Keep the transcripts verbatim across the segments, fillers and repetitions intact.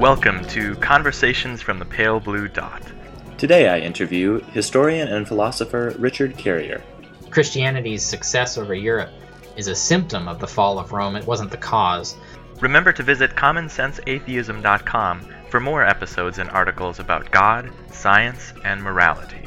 Welcome to Conversations from the Pale Blue Dot. Today I interview historian and philosopher Richard Carrier. Christianity's success over Europe is a symptom of the fall of Rome. It wasn't the cause. Remember to visit common sense atheism dot com for more episodes and articles about God, science, and morality.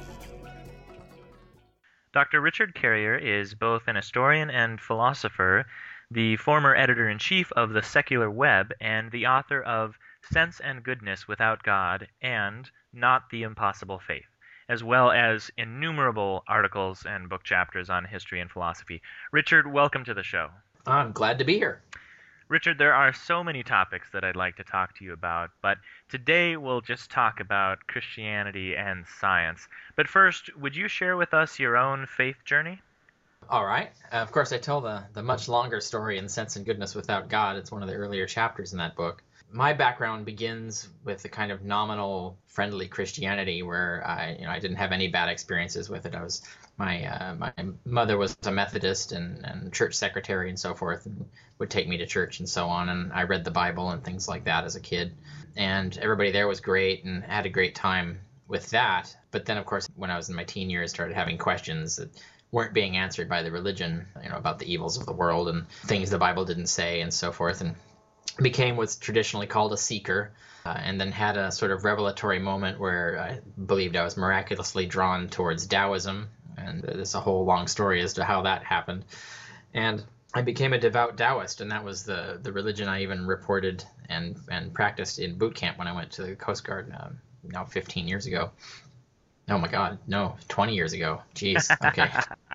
Doctor Richard Carrier is both an historian and philosopher, the former editor-in-chief of the Secular Web, and the author of Sense and Goodness Without God and Not the Impossible Faith, as well as innumerable articles and book chapters on history and philosophy. Richard, welcome to the show. I'm glad to be here. Richard, there are so many topics that I'd like to talk to you about, but today we'll just talk about Christianity and science. But first, would you share with us your own faith journey? All right. Uh, of course, I tell the, the much longer story in Sense and Goodness Without God. It's one of the earlier chapters in that book. My background begins with the kind of nominal friendly Christianity where I, you know, I didn't have any bad experiences with it. I was my uh, my mother was a Methodist and, and church secretary and so forth, and would take me to church and so on. And I read the Bible and things like that as a kid. And everybody there was great and had a great time with that. But then, of course, when I was in my teen years, started having questions that weren't being answered by the religion, you know, about the evils of the world and things the Bible didn't say and so forth, and became what's traditionally called a seeker, uh, and then had a sort of revelatory moment where I believed I was miraculously drawn towards Taoism, and there's a whole long story as to how that happened. And I became a devout Taoist, and that was the, the religion I even reported and, and practiced in boot camp when I went to the Coast Guard uh, now fifteen years ago. Oh my God, no, twenty years ago. Jeez, okay.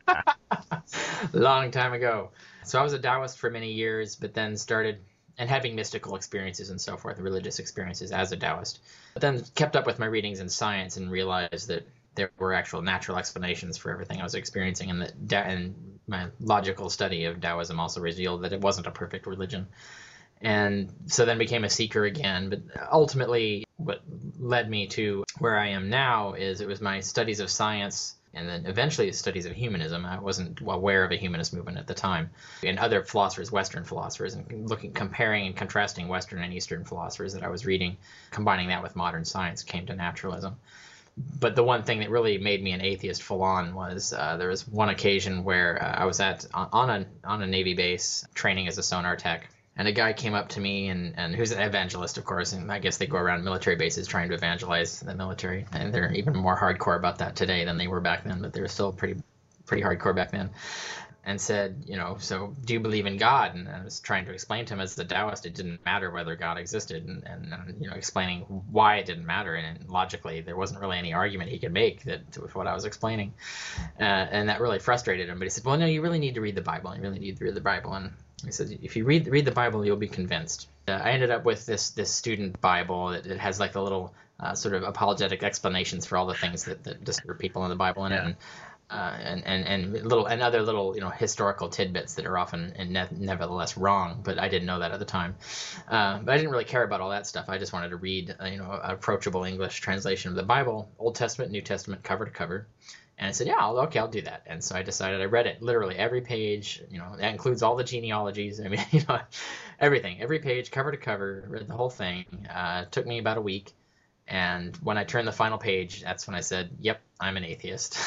Long time ago. So I was a Taoist for many years, but then started, and having mystical experiences and so forth, religious experiences as a Taoist. But then kept up with my readings in science and realized that there were actual natural explanations for everything I was experiencing, and that da- and my logical study of Taoism also revealed that it wasn't a perfect religion. And so then became a seeker again, but ultimately what led me to where I am now is it was my studies of science and then eventually studies of humanism. I wasn't aware of a humanist movement at the time, and other philosophers, Western philosophers, and looking, comparing and contrasting Western and Eastern philosophers that I was reading, combining that with modern science, came to naturalism. But the one thing that really made me an atheist full on was uh, there was one occasion where uh, I was at on a on a Navy base training as a sonar tech. And a guy came up to me, and, and who's an evangelist, of course, and I guess they go around military bases trying to evangelize the military. And they're even more hardcore about that today than they were back then, but they were still pretty pretty hardcore back then. And said, you know, so do you believe in God? And I was trying to explain to him as the Taoist it didn't matter whether God existed, and, and, and you know, explaining why it didn't matter. And logically, there wasn't really any argument he could make that with what I was explaining. Uh, and that really frustrated him. But he said, well, no, you really need to read the Bible. You really need to read the Bible. And he said, if you read read the Bible, you'll be convinced. Uh, I ended up with this this student Bible that it has like the little uh, sort of apologetic explanations for all the things that, that disturb people in the Bible in it, and, uh, and and and little and other little you know historical tidbits that are often and ne- nevertheless wrong. But I didn't know that at the time. Uh, but I didn't really care about all that stuff. I just wanted to read uh, you know an approachable English translation of the Bible, Old Testament, New Testament, cover to cover. And I said, yeah, I'll, okay, I'll do that. And so I decided I read it literally every page, you know, that includes all the genealogies. I mean, you know, everything, every page, cover to cover, read the whole thing. Uh, it took me about a week. And when I turned the final page, that's when I said, yep, I'm an atheist.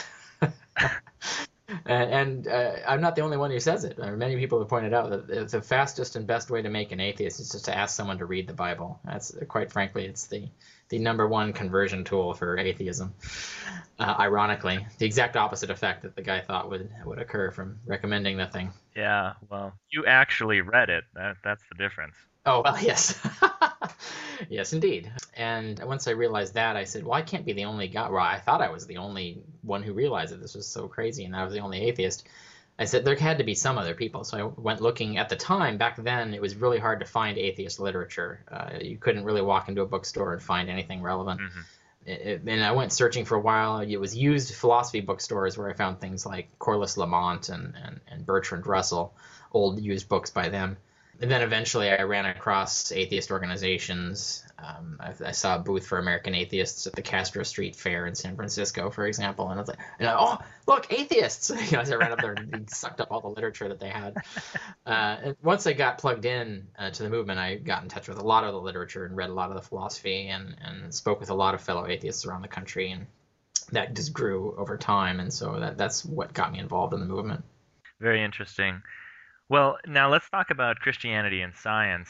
and and uh, I'm not the only one who says it. Uh, many people have pointed out that the fastest and best way to make an atheist is just to ask someone to read the Bible. That's quite frankly, it's the the number one conversion tool for atheism. Uh, ironically, the exact opposite effect that the guy thought would would occur from recommending the thing. Yeah, well, you actually read it. That That's the difference. Oh, well, yes. Yes, indeed. And once I realized that, I said, well, I can't be the only guy. Well, I thought I was the only one who realized that this was so crazy and I was the only atheist. I said there had to be some other people. So I went looking at the time. Back then, it was really hard to find atheist literature. Uh, you couldn't really walk into a bookstore and find anything relevant. Mm-hmm. It, it, and I went searching for a while. It was used philosophy bookstores where I found things like Corliss Lamont and, and, and Bertrand Russell, old used books by them. and then eventually I ran across atheist organizations. Um, I, I saw a booth for American atheists at the Castro Street Fair in San Francisco, for example, and I was like, and I, oh, look, atheists! You know, as I ran up there and sucked up all the literature that they had. Uh, and once I got plugged in uh, to the movement, I got in touch with a lot of the literature and read a lot of the philosophy, and, and spoke with a lot of fellow atheists around the country, and that just grew over time, and so that that's what got me involved in the movement. Very interesting. Well, now let's talk about Christianity and science.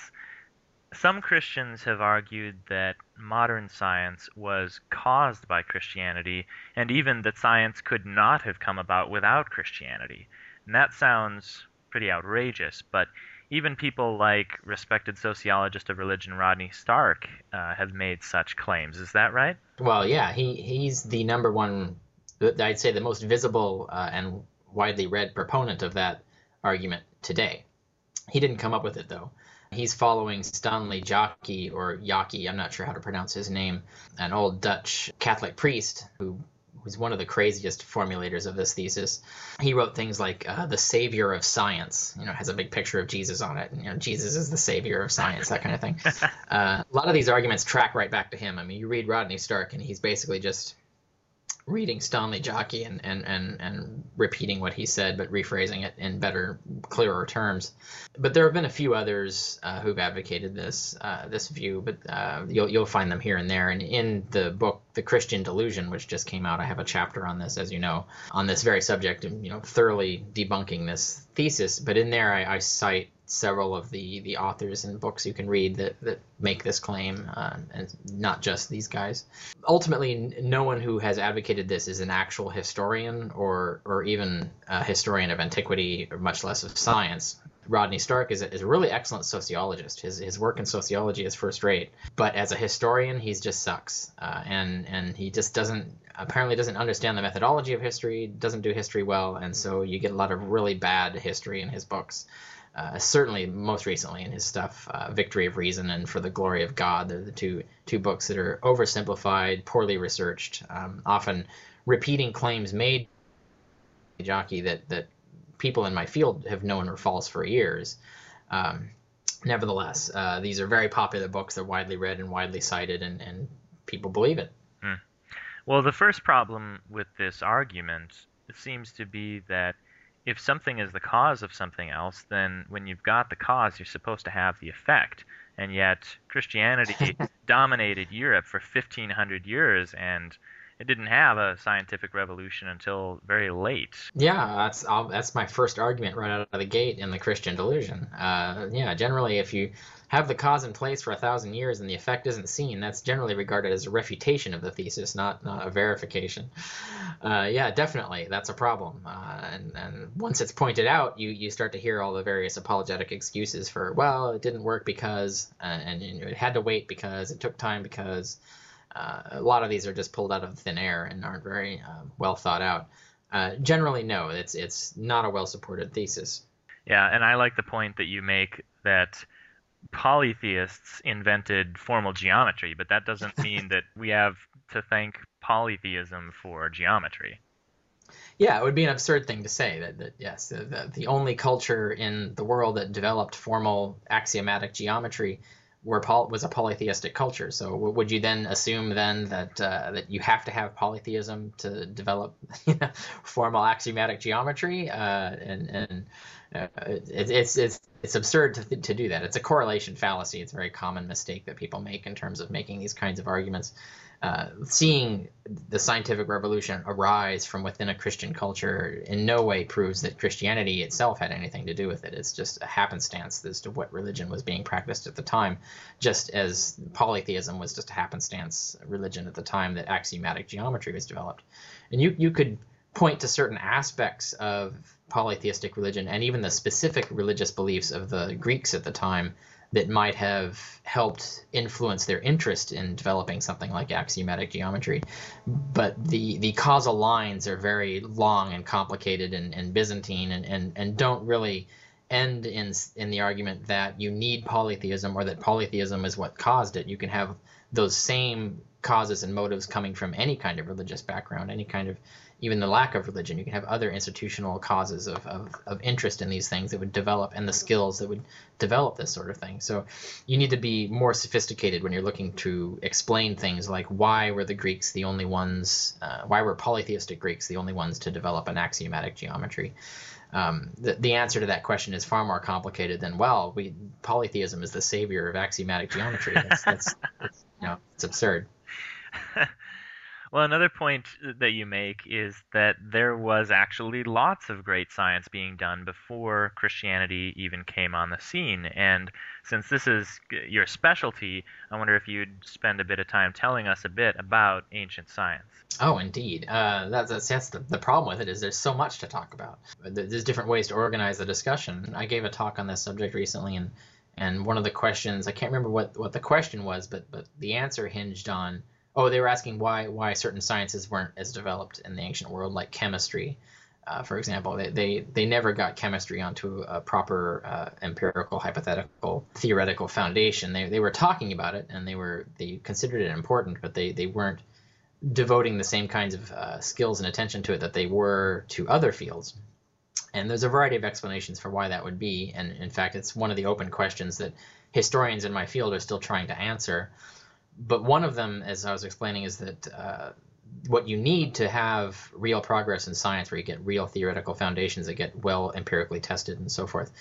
Some Christians have argued that modern science was caused by Christianity, and even that science could not have come about without Christianity. And that sounds pretty outrageous, but even people like respected sociologist of religion Rodney Stark uh, have made such claims. Is that right? Well, yeah, he, he's the number one, I'd say the most visible uh, and widely read proponent of that argument today. He didn't come up with it, though. He's following Stanley Jaki, or Jaki, I'm not sure how to pronounce his name, an old Dutch Catholic priest who was one of the craziest formulators of this thesis. He wrote things like uh, the savior of science, you know, has a big picture of Jesus on it, and, you know, Jesus is the savior of science, that kind of thing. Uh, a lot of these arguments track right back to him. I mean, you read Rodney Stark, and he's basically just reading Stanley Jaki and, and, and, and repeating what he said, but rephrasing it in better, clearer terms. But there have been a few others uh, who've advocated this uh, this view, but uh, you'll you'll find them here and there. And in the book, The Christian Delusion, which just came out, I have a chapter on this, as you know, on this very subject, and, you know, thoroughly debunking this thesis. But in there, I, I cite several of the, the authors and books you can read that, that make this claim, uh, and not just these guys. Ultimately, no one who has advocated this is an actual historian or or even a historian of antiquity, or much less of science. Rodney Stark is a, is a really excellent sociologist. His his work in sociology is first rate, but as a historian, he just sucks, uh, and and he just doesn't apparently doesn't understand the methodology of history, doesn't do history well, and so you get a lot of really bad history in his books. Uh, certainly, most recently in his stuff, uh, Victory of Reason and For the Glory of God. They're the two two books that are oversimplified, poorly researched, um, often repeating claims made by Jaki that, that people in my field have known are false for years. Um, nevertheless, uh, these are very popular books. They're widely read and widely cited, and, and people believe it. Hmm. Well, the first problem with this argument seems to be that if something is the cause of something else, then when you've got the cause, you're supposed to have the effect. And yet Christianity dominated Europe for fifteen hundred years, and it didn't have a scientific revolution until very late. Yeah, that's I'll, that's my first argument right out of the gate in The Christian Delusion. Uh, yeah, generally, if you have the cause in place for a thousand years and the effect isn't seen, that's generally regarded as a refutation of the thesis, not not a verification. Uh, yeah, definitely, that's a problem. Uh, and, and once it's pointed out, you, you start to hear all the various apologetic excuses for, well, it didn't work because, uh, and, and it had to wait because, it took time because. Uh, a lot of these are just pulled out of thin air and aren't very uh, well thought out. Uh, generally, no, it's it's not a well-supported thesis. Yeah, and I like the point that you make that polytheists invented formal geometry, but that doesn't mean that we have to thank polytheism for geometry. Yeah, it would be an absurd thing to say that, that yes, the, the, the only culture in the world that developed formal axiomatic geometry were poly, was a polytheistic culture. So would you then assume then that uh, that you have to have polytheism to develop you know, formal axiomatic geometry? Uh, and and uh, it, it's it's it's absurd to to do that. It's a correlation fallacy. It's a very common mistake that people make in terms of making these kinds of arguments. Uh, seeing the scientific revolution arise from within a Christian culture in no way proves that Christianity itself had anything to do with it. It's just a happenstance as to what religion was being practiced at the time, just as polytheism was just a happenstance religion at the time that axiomatic geometry was developed. And you, you could point to certain aspects of polytheistic religion and even the specific religious beliefs of the Greeks at the time that might have helped influence their interest in developing something like axiomatic geometry. But the, the causal lines are very long and complicated and, and Byzantine and, and, and don't really end in in the argument that you need polytheism or that polytheism is what caused it. You can have those same causes and motives coming from any kind of religious background, any kind of, even the lack of religion. You can have other institutional causes of, of, of interest in these things that would develop, and the skills that would develop this sort of thing. So you need to be more sophisticated when you're looking to explain things like why were the Greeks the only ones, uh, why were polytheistic Greeks the only ones to develop an axiomatic geometry? Um, the, the answer to that question is far more complicated than, well, we polytheism is the savior of axiomatic geometry. That's, that's, that's you know, it's absurd. Well, another point that you make is that there was actually lots of great science being done before Christianity even came on the scene. And since this is your specialty, I wonder if you'd spend a bit of time telling us a bit about ancient science. Oh, indeed. Uh, that's that's, that's the, the problem with it, is there's so much to talk about. There's different ways to organize the discussion. I gave a talk on this subject recently, and and one of the questions, I can't remember what, what the question was, but but the answer hinged on, oh, they were asking why why certain sciences weren't as developed in the ancient world, like chemistry, uh, for example. They, they they never got chemistry onto a proper uh, empirical, hypothetical, theoretical foundation. They they were talking about it, and they were they considered it important, but they, they weren't devoting the same kinds of uh, skills and attention to it that they were to other fields. And there's a variety of explanations for why that would be. And in fact, it's one of the open questions that historians in my field are still trying to answer. But one of them, as I was explaining, is that uh, what you need to have real progress in science, where you get real theoretical foundations that get well empirically tested and so forth,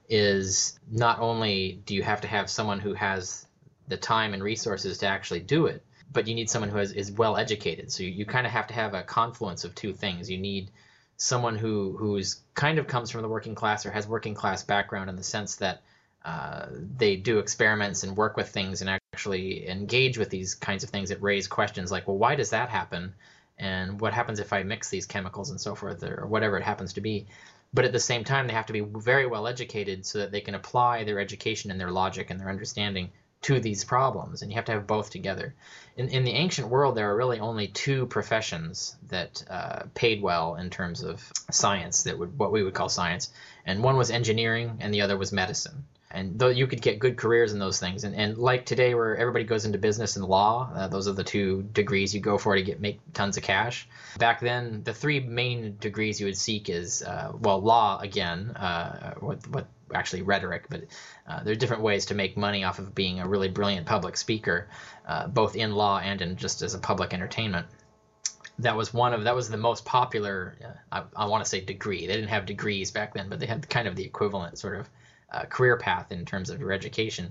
is not only do you have to have someone who has the time and resources to actually do it, but you need someone who is, is well educated. So you, you kind of have to have a confluence of two things. You need someone who who's kind of comes from the working class or has working class background, in the sense that uh, they do experiments and work with things and actually engage with these kinds of things that raise questions like, well, why does that happen? And what happens if I mix these chemicals and so forth, or whatever it happens to be. But at the same time, they have to be very well educated so that they can apply their education and their logic and their understanding to these problems, and you have to have both together. In, in the ancient world, there are really only two professions that uh, paid well in terms of science, that would what we would call science, and one was engineering, and the other was medicine. And though you could get good careers in those things, and, and like today, where everybody goes into business and law, uh, those are the two degrees you go for to get make tons of cash. Back then, the three main degrees you would seek is uh, well, law again, uh, what what actually rhetoric, but uh, there are different ways to make money off of being a really brilliant public speaker, uh, both in law and in just as a public entertainment. That was one of that was the most popular, uh, I, I want to say degree. They didn't have degrees back then, but they had kind of the equivalent sort of uh, career path in terms of your education.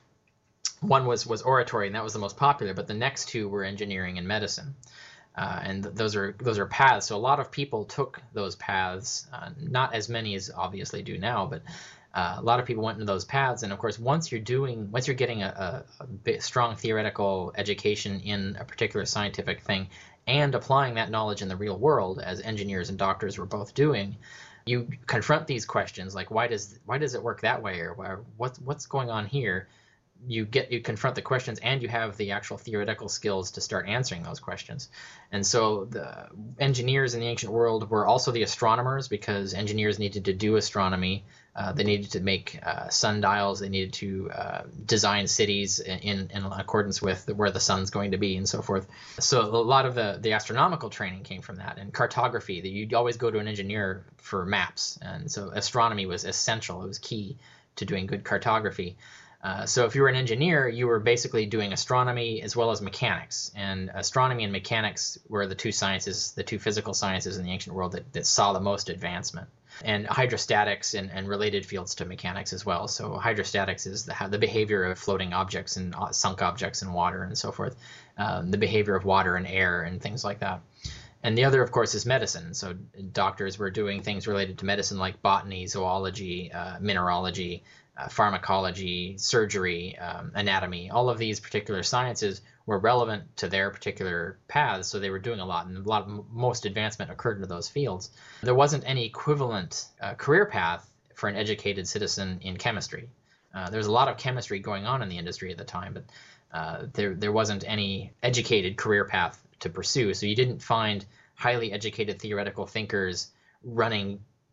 One was was oratory, and that was the most popular, but the next two were engineering and medicine. Uh, and th- those are those are paths. So a lot of people took those paths. Uh, not as many as obviously do now, but uh, a lot of people went into those paths. And of course, once you're doing, once you're getting a, a, a bit strong theoretical education in a particular scientific thing, and applying that knowledge in the real world, as engineers and doctors were both doing, you confront these questions like, why does why does it work that way, or why, what's what's going on here? You get you confront the questions, and you have the actual theoretical skills to start answering those questions. And so the engineers in the ancient world were also the astronomers, because engineers needed to do astronomy. Uh, they needed to make uh, sundials. They needed to uh, design cities in, in accordance with where the sun's going to be and so forth. So a lot of the, the astronomical training came from that. And cartography, that you'd always go to an engineer for maps. And so astronomy was essential. It was key to doing good cartography. Uh, so if you were an engineer, you were basically doing astronomy as well as mechanics. And astronomy and mechanics were the two sciences, the two physical sciences in the ancient world that, that saw the most advancement. And hydrostatics and, and related fields to mechanics as well. So hydrostatics is the, the behavior of floating objects and sunk objects in water and so forth, um, the behavior of water and air and things like that. And the other, of course, is medicine. So doctors were doing things related to medicine like botany, zoology, uh, mineralogy, uh, pharmacology, surgery, um, anatomy. All of these particular sciences were relevant to their particular paths, so they were doing a lot, and a lot of most advancement occurred in those fields. There wasn't any equivalent uh, career path for an educated citizen in chemistry. Uh, there was a lot of chemistry going on in the industry at the time, but uh, there there wasn't any educated career path to pursue. So you didn't find highly educated theoretical thinkers running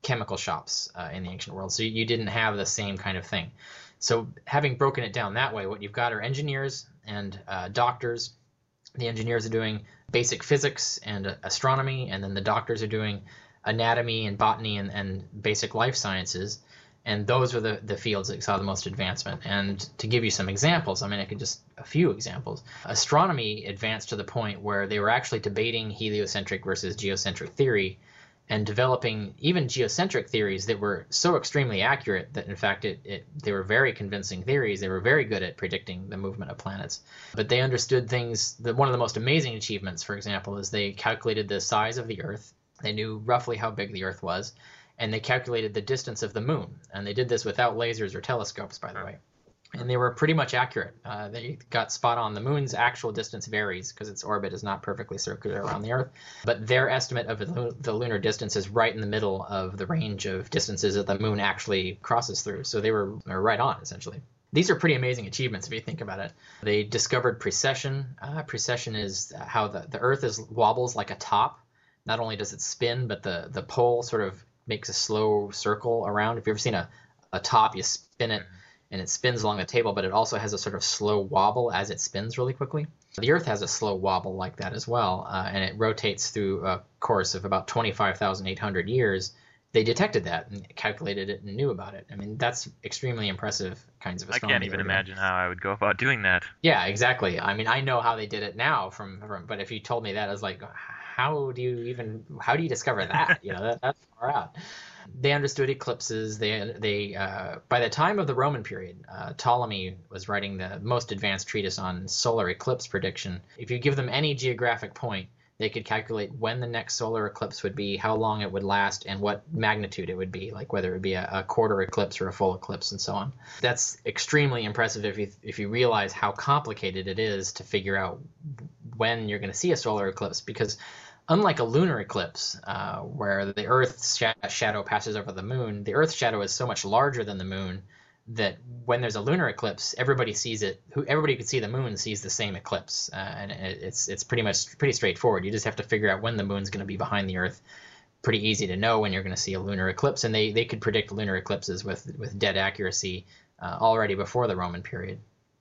chemical shops uh, in the ancient world. So you didn't have the same kind of thing. So having broken it down that way, what you've got are engineers and uh, doctors. The engineers are doing basic physics and uh, astronomy, and then the doctors are doing anatomy and botany and, and basic life sciences. And those were the, the fields that saw the most advancement. And to give you some examples, I mean, I could just, a few examples. Astronomy advanced to the point where they were actually debating heliocentric versus geocentric theory and developing even geocentric theories that were so extremely accurate that, in fact, it, it they were very convincing theories. They were very good at predicting the movement of planets. But they understood things, that one of the most amazing achievements, for example, is they calculated the size of the Earth. They knew roughly how big the Earth was. And they calculated the distance of the moon. And they did this without lasers or telescopes, by the way. And they were pretty much accurate. Uh, they got spot on. The moon's actual distance varies because its orbit is not perfectly circular around the Earth. But their estimate of the, the lunar distance is right in the middle of the range of distances that the moon actually crosses through. So they were, they were right on, essentially. These are pretty amazing achievements if you think about it. They discovered precession. Uh, precession is how the, the Earth is wobbles like a top. Not only does it spin, but the, the pole sort of makes a slow circle around. If you've ever seen a, a top, you spin it and it spins along the table, but it also has a sort of slow wobble as it spins really quickly. The Earth has a slow wobble like that as well, uh, and it rotates through a course of about twenty-five thousand eight hundred years. They detected that and calculated it and knew about it. I mean, that's extremely impressive kinds of astronomy. I can't even imagine how I would go about doing that. Yeah, exactly. I mean, I know how they did it now from, from but if you told me that, I was like, how do you even, how do you discover that? You know, that, that's far out. They understood eclipses. They, they, uh, by the time of the Roman period, uh, Ptolemy was writing the most advanced treatise on solar eclipse prediction. If you give them any geographic point, they could calculate when the next solar eclipse would be, how long it would last, and what magnitude it would be, like whether it would be a, a quarter eclipse or a full eclipse and so on. That's extremely impressive if you, if you realize how complicated it is to figure out when you're going to see a solar eclipse, because unlike a lunar eclipse, uh, where the Earth's sh- shadow passes over the moon, the Earth's shadow is so much larger than the moon that when there's a lunar eclipse, everybody sees it. Who everybody could see the moon sees the same eclipse, uh, and it, it's it's pretty much pretty straightforward. You just have to figure out when the moon's going to be behind the Earth. Pretty easy to know when you're going to see a lunar eclipse, and they they could predict lunar eclipses with with dead accuracy uh, already before the Roman period.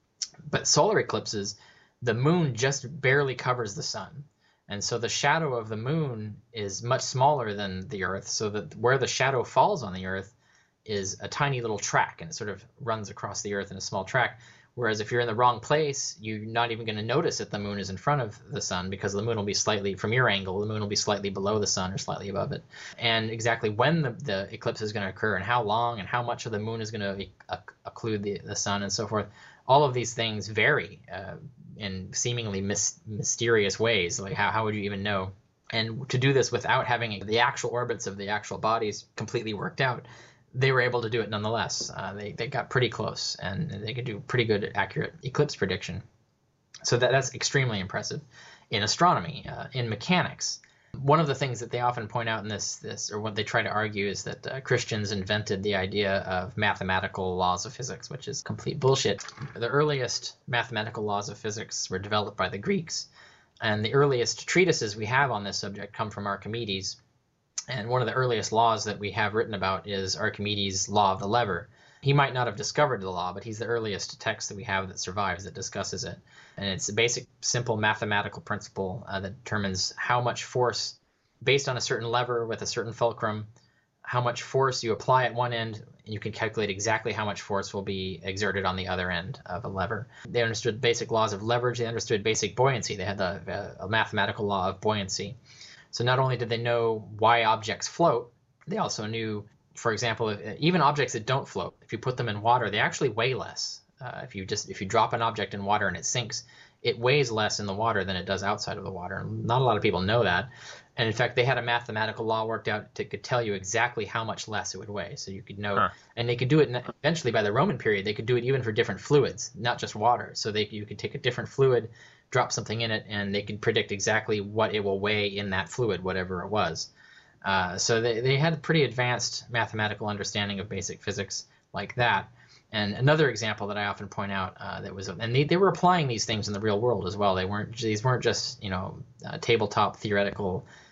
But solar eclipses, the moon just barely covers the sun. And so the shadow of the moon is much smaller than the Earth, so that where the shadow falls on the Earth is a tiny little track, and it sort of runs across the Earth in a small track. Whereas if you're in the wrong place, you're not even going to notice that the moon is in front of the sun, because the moon will be slightly, from your angle, the moon will be slightly below the sun or slightly above it. And exactly when the, the eclipse is going to occur and how long and how much of the moon is going to occlude the, the sun and so forth, all of these things vary uh, in seemingly mis- mysterious ways. Like how, how would you even know? And to do this without having the actual orbits of the actual bodies completely worked out, they were able to do it nonetheless. Uh, they, they got pretty close, and they could do pretty good, accurate eclipse prediction. So that, that's extremely impressive. In astronomy, uh, in mechanics, one of the things that they often point out in this, this or what they try to argue, is that uh, Christians invented the idea of mathematical laws of physics, which is complete bullshit. The earliest mathematical laws of physics were developed by the Greeks, and the earliest treatises we have on this subject come from Archimedes. And one of the earliest laws that we have written about is Archimedes' law of the lever. He might not have discovered the law, but he's the earliest text that we have that survives that discusses it. And it's a basic, simple mathematical principle uh, that determines how much force, based on a certain lever with a certain fulcrum, how much force you apply at one end, and you can calculate exactly how much force will be exerted on the other end of a lever. They understood basic laws of leverage. They understood basic buoyancy. They had the, a mathematical law of buoyancy. So not only did they know why objects float, they also knew, for example, if, even objects that don't float, if you put them in water, they actually weigh less. Uh, if you just if you drop an object in water and it sinks, it weighs less in the water than it does outside of the water. Not a lot of people know that. And in fact, they had a mathematical law worked out to could tell you exactly how much less it would weigh. So you could know, huh. And they could do it eventually by the Roman period. They could do it even for different fluids, not just water. So they you could take a different fluid, drop something in it, and they could predict exactly what it will weigh in that fluid, whatever it was. Uh, so they, they had a pretty advanced mathematical understanding of basic physics like that. And another example that I often point out uh, that was, and they, they were applying these things in the real world as well. They weren't, these weren't just, you know, uh, tabletop theoretical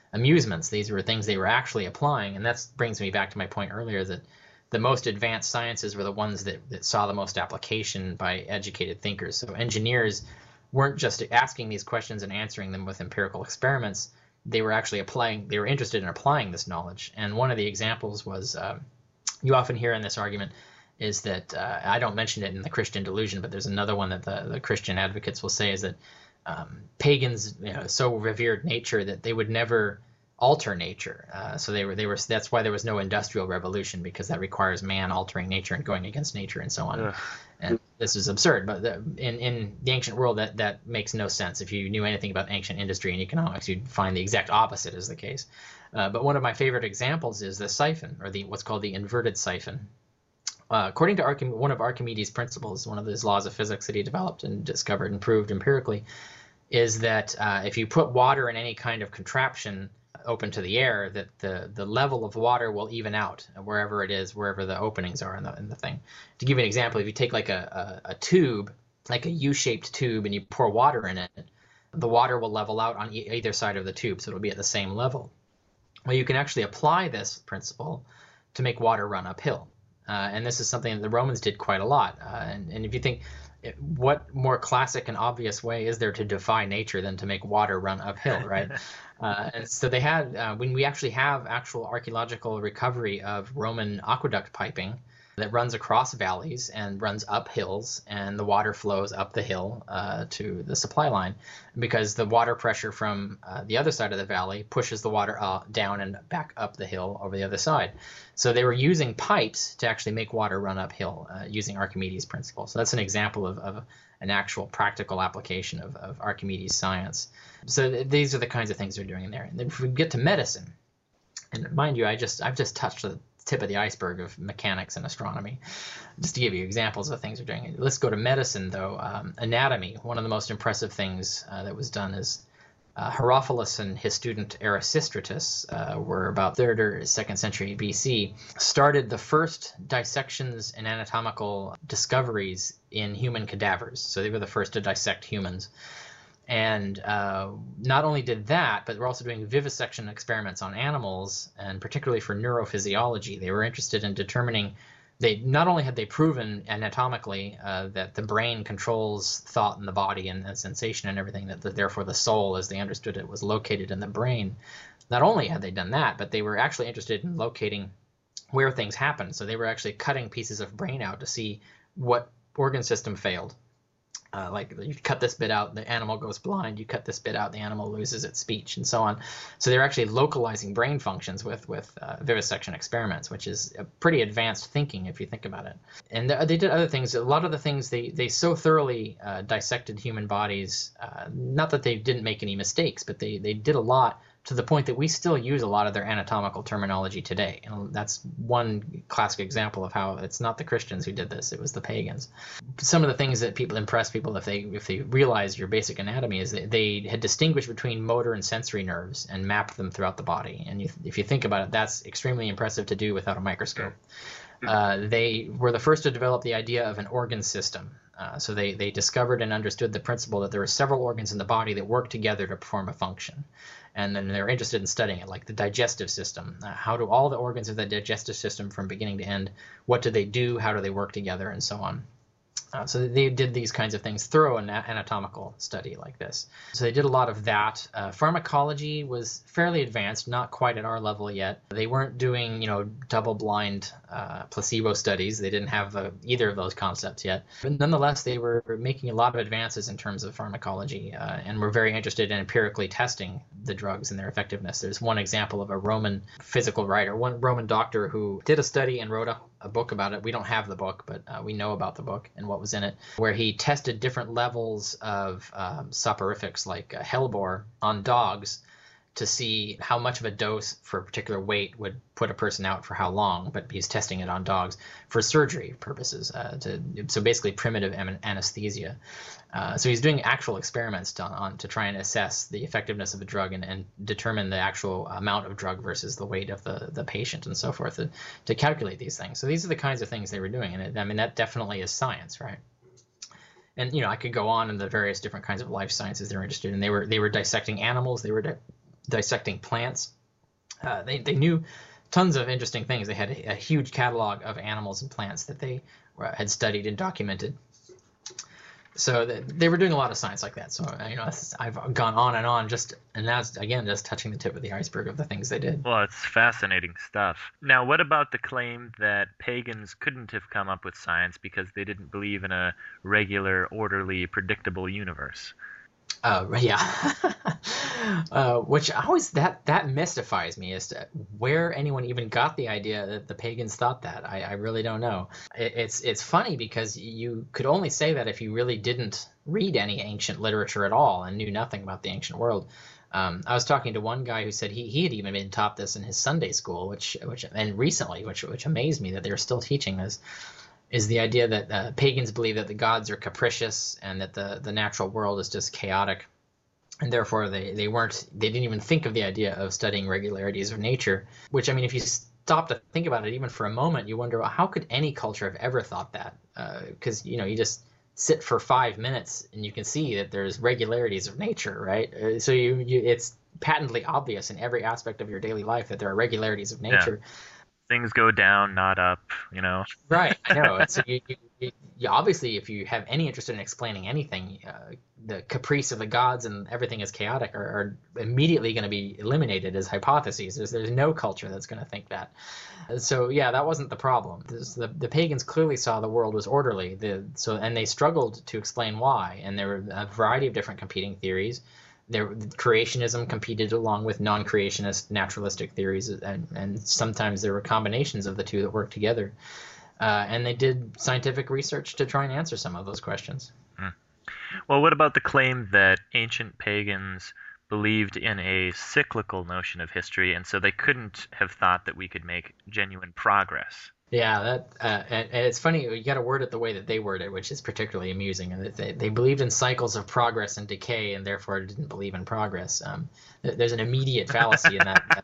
amusements. These were things they were actually applying. And that brings me back to my point earlier that the most advanced sciences were the ones that, that saw the most application by educated thinkers. So engineers weren't just asking these questions and answering them with empirical experiments. They were actually applying, they were interested in applying this knowledge. And one of the examples was, um, you often hear in this argument, is that, uh, I don't mention it in the Christian delusion, but there's another one that the, the Christian advocates will say is that um, pagans, you know, so revered nature that they would never alter nature. Uh, so they were, they were, that's why there was no industrial revolution, because that requires man altering nature and going against nature and so on. Ugh. And this is absurd, but the, in, in the ancient world, that, that makes no sense. If you knew anything about ancient industry and economics, you'd find the exact opposite is the case. Uh, but one of my favorite examples is the siphon, or the what's called the inverted siphon. Uh, according to Archim- one of Archimedes' principles, one of his laws of physics that he developed and discovered and proved empirically, is that uh, if you put water in any kind of contraption open to the air, that the, the level of water will even out wherever it is, wherever the openings are in the, in the thing. To give you an example, if you take like a, a, a tube, like a U-shaped tube, and you pour water in it, the water will level out on e- either side of the tube, so it'll be at the same level. Well, you can actually apply this principle to make water run uphill. Uh, and this is something that the Romans did quite a lot. Uh, and, and if you think, what more classic and obvious way is there to defy nature than to make water run uphill, right? uh, and so they had, uh, when we actually have actual archaeological recovery of Roman aqueduct piping that runs across valleys and runs up hills, and the water flows up the hill uh, to the supply line, because the water pressure from uh, the other side of the valley pushes the water uh, down and back up the hill over the other side. So they were using pipes to actually make water run uphill uh, using Archimedes' principle. So that's an example of, of an actual practical application of, of Archimedes' science. So th- these are the kinds of things they're doing in there. And then if we get to medicine, and mind you, I just I've just touched the tip of the iceberg of mechanics and astronomy, just to give you examples of things they're doing. Let's go to medicine, though. Um, anatomy. One of the most impressive things uh, that was done is uh, Herophilus and his student Erasistratus uh, were about third or second century B C, started the first dissections and anatomical discoveries in human cadavers. So they were the first to dissect humans. And uh, not only did that, but we're also doing vivisection experiments on animals, and particularly for neurophysiology. They were interested in determining, they not only had they proven anatomically uh, that the brain controls thought in the body and, and sensation and everything, that the, therefore the soul, as they understood it, was located in the brain. Not only had they done that, but they were actually interested in locating where things happen. So they were actually cutting pieces of brain out to see what organ system failed. Uh, like you cut this bit out, the animal goes blind. You cut this bit out, the animal loses its speech, and so on. So they're actually localizing brain functions with with uh, vivisection experiments, which is a pretty advanced thinking if you think about it. And th- they did other things. A lot of the things they they so thoroughly uh, dissected human bodies. Uh, not that they didn't make any mistakes, but they they did a lot, to the point that we still use a lot of their anatomical terminology today. And that's one classic example of how it's not the Christians who did this, it was the pagans. Some of the things that people impress people if they if they realize your basic anatomy is that they had distinguished between motor and sensory nerves and mapped them throughout the body. And you, if you think about it, that's extremely impressive to do without a microscope. Uh, they were the first to develop the idea of an organ system. Uh, so they, they discovered and understood the principle that there are several organs in the body that work together to perform a function. And then they're interested in studying it, like the digestive system. Uh, how do all the organs of the digestive system from beginning to end, what do they do, how do they work together, and so on. Uh, so they did these kinds of things, thorough an anatomical study like this. So they did a lot of that. Uh, pharmacology was fairly advanced, not quite at our level yet. They weren't doing, you know, double-blind uh, placebo studies. They didn't have uh, either of those concepts yet. But nonetheless, they were making a lot of advances in terms of pharmacology, uh, and were very interested in empirically testing the drugs and their effectiveness. There's one example of a Roman physical writer, one Roman doctor who did a study and wrote a, a book about it. We don't have the book, but uh, we know about the book and what was in it, where he tested different levels of um, soporifics like uh, hellebore on dogs to see how much of a dose for a particular weight would put a person out for how long, but he's testing it on dogs for surgery purposes, uh, to, so basically primitive anesthesia. Uh, so he's doing actual experiments to, on, to try and assess the effectiveness of a drug and, and determine the actual amount of drug versus the weight of the, the patient and so forth, to, to calculate these things. So these are the kinds of things they were doing, and it, I mean, that definitely is science, right? And, you know, I could go on in the various different kinds of life sciences they're interested in. They were they were dissecting animals. They were di- dissecting plants. Uh, they, they knew tons of interesting things. They had a, a huge catalog of animals and plants that they were, had studied and documented. So th- they were doing a lot of science like that. So you know, I've gone on and on, just and that's again just touching the tip of the iceberg of the things they did. Well, it's fascinating stuff. Now, what about the claim that pagans couldn't have come up with science because they didn't believe in a regular, orderly, predictable universe? Uh, yeah, uh, which always that that mystifies me as to where anyone even got the idea that the pagans thought that. I, I really don't know. It, it's it's funny because you could only say that if you really didn't read any ancient literature at all and knew nothing about the ancient world. Um, I was talking to one guy who said he, he had even been taught this in his Sunday school, which which and recently, which which amazed me that they were still teaching this. Is the idea that uh, pagans believe that the gods are capricious and that the, the natural world is just chaotic, and therefore they, they weren't they didn't even think of the idea of studying regularities of nature. Which, I mean, if you stop to think about it even for a moment, you wonder, well, how could any culture have ever thought that? Because uh, you know, you just sit for five minutes and you can see that there's regularities of nature, right? Uh, so you, you it's patently obvious in every aspect of your daily life that there are regularities of nature. Yeah. Things go down, not up, you know. Right, I know. So you, you, you obviously, if you have any interest in explaining anything, uh, the caprice of the gods and everything is chaotic are, are immediately going to be eliminated as hypotheses. There's, there's no culture that's going to think that. So yeah, that wasn't the problem. This, the, the pagans clearly saw the world was orderly. The, so and they struggled to explain why. And there were a variety of different competing theories. There, creationism competed along with non-creationist naturalistic theories, and, and sometimes there were combinations of the two that worked together. Uh, and they did scientific research to try and answer some of those questions. Hmm. Well, what about the claim that ancient pagans believed in a cyclical notion of history, and so they couldn't have thought that we could make genuine progress? Yeah, that uh, and, and it's funny, you got to word it the way that they word it, which is particularly amusing. And they, they believed in cycles of progress and decay, and therefore didn't believe in progress. Um, there's an immediate fallacy in that.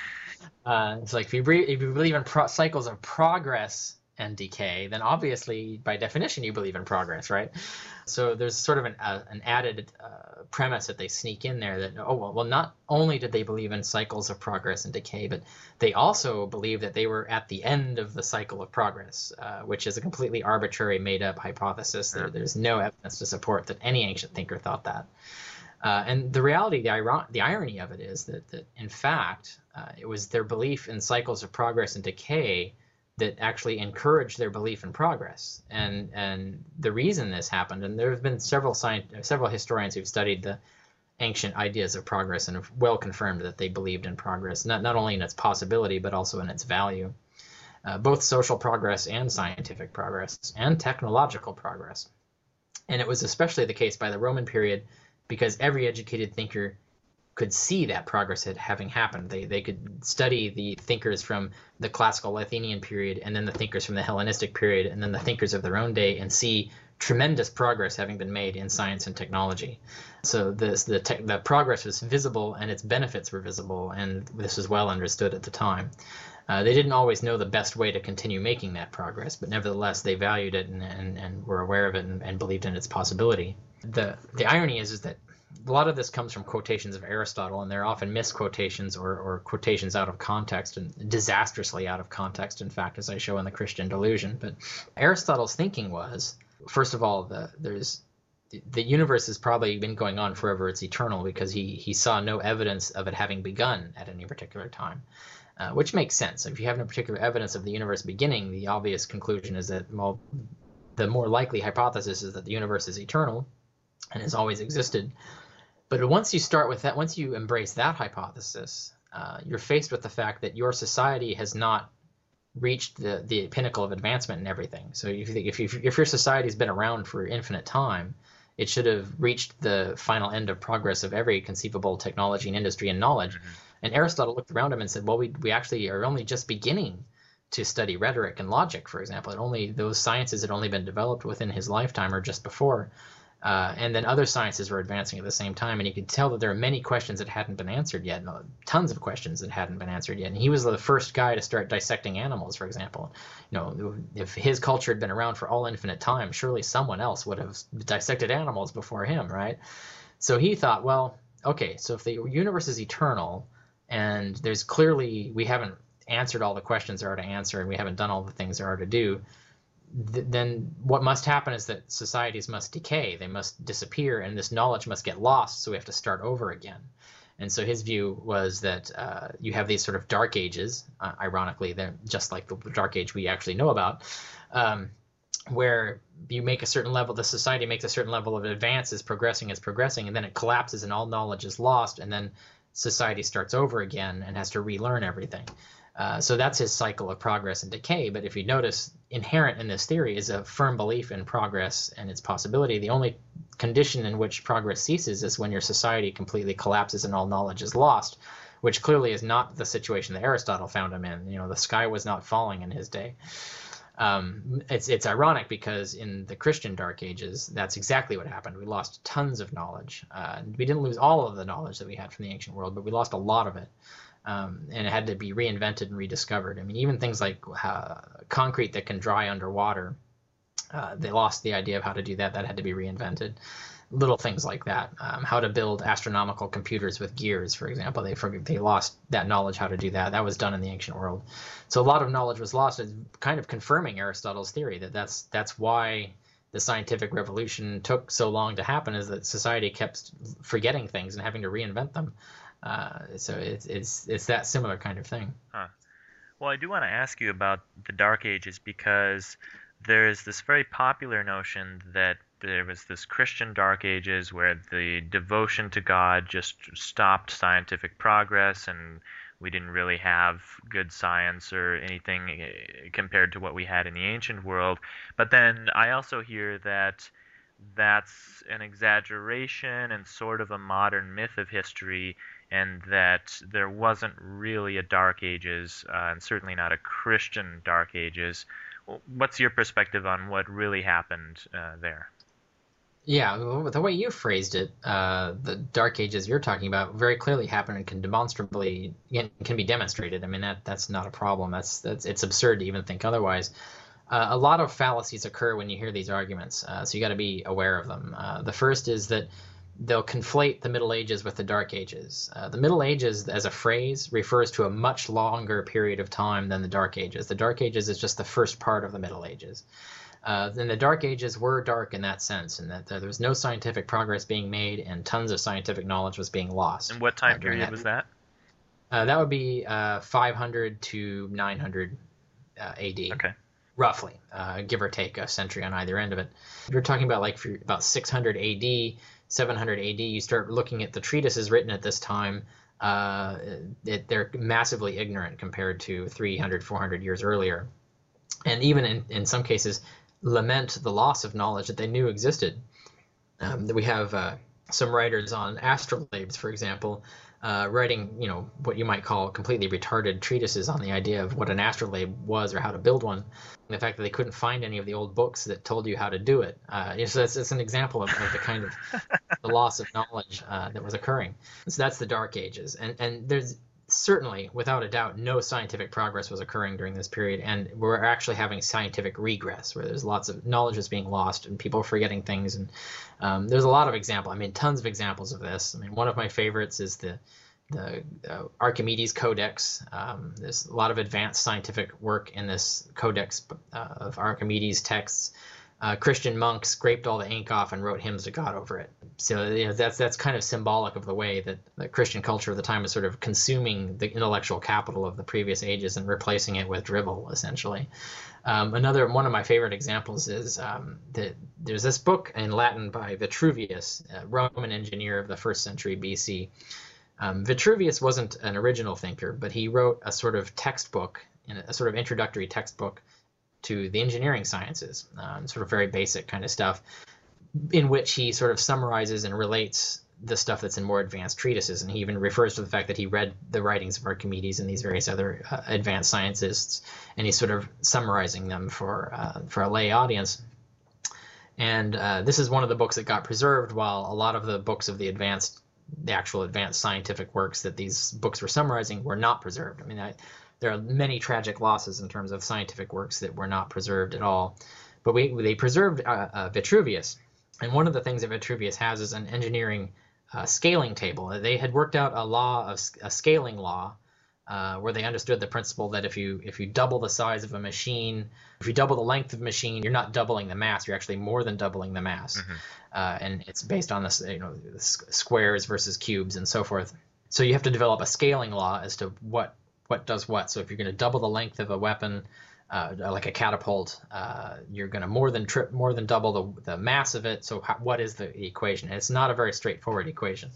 Uh, it's like if you, bre- if you believe in pro- cycles of progress and decay, then obviously, by definition, you believe in progress, right? So there's sort of an, uh, an added uh, premise that they sneak in there that, oh, well, well, not only did they believe in cycles of progress and decay, but they also believed that they were at the end of the cycle of progress, uh, which is a completely arbitrary, made-up hypothesis. There, there's no evidence to support that any ancient thinker thought that. Uh, and the reality, the, iron- the irony of it is that, that in fact, uh, it was their belief in cycles of progress and decay that actually encouraged their belief in progress. And and the reason this happened, and there have been several science, several historians who've studied the ancient ideas of progress and have well confirmed that they believed in progress, not, not only in its possibility, but also in its value. Uh, both social progress and scientific progress and technological progress. And it was especially the case by the Roman period because every educated thinker could see that progress had having happened. They they could study the thinkers from the classical Athenian period and then the thinkers from the Hellenistic period and then the thinkers of their own day and see tremendous progress having been made in science and technology. So this, the, te- the progress was visible and its benefits were visible, and this was well understood at the time. Uh, they didn't always know the best way to continue making that progress, but nevertheless they valued it and, and, and were aware of it and, and believed in its possibility. The the irony is, is that a lot of this comes from quotations of Aristotle, and they're often misquotations or, or quotations out of context, and disastrously out of context, in fact, as I show in The Christian Delusion. But Aristotle's thinking was, first of all, the, there's the universe has probably been going on forever. It's eternal, because he, he saw no evidence of it having begun at any particular time, uh, which makes sense. If you have no particular evidence of the universe beginning, the obvious conclusion is that, well, the more likely hypothesis is that the universe is eternal and has always existed. But once you start with that, once you embrace that hypothesis, uh, you're faced with the fact that your society has not reached the, the pinnacle of advancement in everything. So if, if, if, if your society has been around for infinite time, it should have reached the final end of progress of every conceivable technology and industry and knowledge. Mm-hmm. And Aristotle looked around him and said, well, we, we actually are only just beginning to study rhetoric and logic, for example. It only those sciences had only been developed within his lifetime or just before. Uh, and then other sciences were advancing at the same time, and you could tell that there are many questions that hadn't been answered yet, tons of questions that hadn't been answered yet. And he was the first guy to start dissecting animals, for example. You know, if his culture had been around for all infinite time, surely someone else would have dissected animals before him, right? So he thought, well, okay, so if the universe is eternal, and there's clearly, we haven't answered all the questions there are to answer, and we haven't done all the things there are to do, th- then what must happen is that societies must decay, they must disappear, and this knowledge must get lost, so we have to start over again. And so his view was that uh, you have these sort of dark ages, uh, ironically, they're just like the dark age we actually know about, um, where you make a certain level, the society makes a certain level of advance, is progressing, is progressing, and then it collapses and all knowledge is lost, and then society starts over again and has to relearn everything. Uh, so that's his cycle of progress and decay. But if you notice, inherent in this theory is a firm belief in progress and its possibility. The only condition in which progress ceases is when your society completely collapses and all knowledge is lost, which clearly is not the situation that Aristotle found him in. You know, the sky was not falling in his day. Um, it's it's ironic because in the Christian Dark Ages, that's exactly what happened. We lost tons of knowledge. Uh, we didn't lose all of the knowledge that we had from the ancient world, but we lost a lot of it. Um, and it had to be reinvented and rediscovered. I mean, even things like uh, concrete that can dry underwater, uh, they lost the idea of how to do that. That had to be reinvented. Little things like that. Um, how to build astronomical computers with gears, for example. They forget, they lost that knowledge how to do that. That was done in the ancient world. So a lot of knowledge was lost. It's kind of confirming Aristotle's theory that that's that's why the scientific revolution took so long to happen, is that society kept forgetting things and having to reinvent them. Uh, so it's it's it's that similar kind of thing. Huh. Well, I do want to ask you about the Dark Ages because there is this very popular notion that there was this Christian Dark Ages where the devotion to God just stopped scientific progress and we didn't really have good science or anything compared to what we had in the ancient world. But then I also hear that that's an exaggeration and sort of a modern myth of history, and that there wasn't really a Dark Ages, uh, and certainly not a Christian Dark Ages. What's your perspective on what really happened uh, there? Yeah, the way you phrased it, uh, the Dark Ages you're talking about very clearly happened and can demonstrably can be demonstrated. I mean, that that's not a problem. That's that's it's absurd to even think otherwise. Uh, a lot of fallacies occur when you hear these arguments, uh, so you got to be aware of them. Uh, the first is that they'll conflate the Middle Ages with the Dark Ages. Uh, the Middle Ages, as a phrase, refers to a much longer period of time than the Dark Ages. The Dark Ages is just the first part of the Middle Ages. Uh, then the Dark Ages were dark in that sense, in that there was no scientific progress being made and tons of scientific knowledge was being lost. And what time uh, period that. was that? Uh, that would be uh, five hundred to nine hundred uh, A D. Okay. Roughly, uh, give or take a century on either end of it. If you're talking about like for about six hundred A D, seven hundred A D, you start looking at the treatises written at this time, uh, it, they're massively ignorant compared to three hundred, four hundred years earlier. And even in, in some cases, lament the loss of knowledge that they knew existed. Um, we have uh, some writers on astrolabes, for example, uh, writing, you know, what you might call completely retarded treatises on the idea of what an astrolabe was or how to build one. And the fact that they couldn't find any of the old books that told you how to do it. Uh, it's, it's, it's an example of, of the kind of the loss of knowledge uh, that was occurring. So that's the Dark Ages. And, and there's certainly, without a doubt, no scientific progress was occurring during this period, and we're actually having scientific regress, where there's lots of knowledge is being lost, and people are forgetting things, and um, there's a lot of examples. I mean, tons of examples of this. I mean, one of my favorites is the the uh, Archimedes Codex. Um, there's a lot of advanced scientific work in this codex uh, of Archimedes texts. Uh, Christian monks scraped all the ink off and wrote hymns to God over it. So you know, that's that's kind of symbolic of the way that the Christian culture of the time was sort of consuming the intellectual capital of the previous ages and replacing it with drivel, essentially. Um, another one of my favorite examples is um, that there's this book in Latin by Vitruvius, a Roman engineer of the first century B C. Um, Vitruvius wasn't an original thinker, but he wrote a sort of textbook, a sort of introductory textbook to the engineering sciences, um, sort of very basic kind of stuff, in which he sort of summarizes and relates the stuff that's in more advanced treatises. And he even refers to the fact that he read the writings of Archimedes and these various other uh, advanced scientists, and he's sort of summarizing them for uh, for a lay audience. And uh, this is one of the books that got preserved, while a lot of the books of the advanced, the actual advanced scientific works that these books were summarizing were not preserved. I mean, I, there are many tragic losses in terms of scientific works that were not preserved at all. But we, they preserved uh, uh, Vitruvius. And one of the things that Vitruvius has is an engineering uh, scaling table. They had worked out a law of a scaling law uh, where they understood the principle that if you if you double the size of a machine, if you double the length of a machine, you're not doubling the mass. You're actually more than doubling the mass, Mm-hmm. uh, and it's based on this, you know, squares versus cubes and so forth. So you have to develop a scaling law as to what what does what. So if you're going to double the length of a weapon, uh, like a catapult, uh, you're going to more than trip, more than double the, the mass of it. So how, what is the equation? And it's not a very straightforward equation.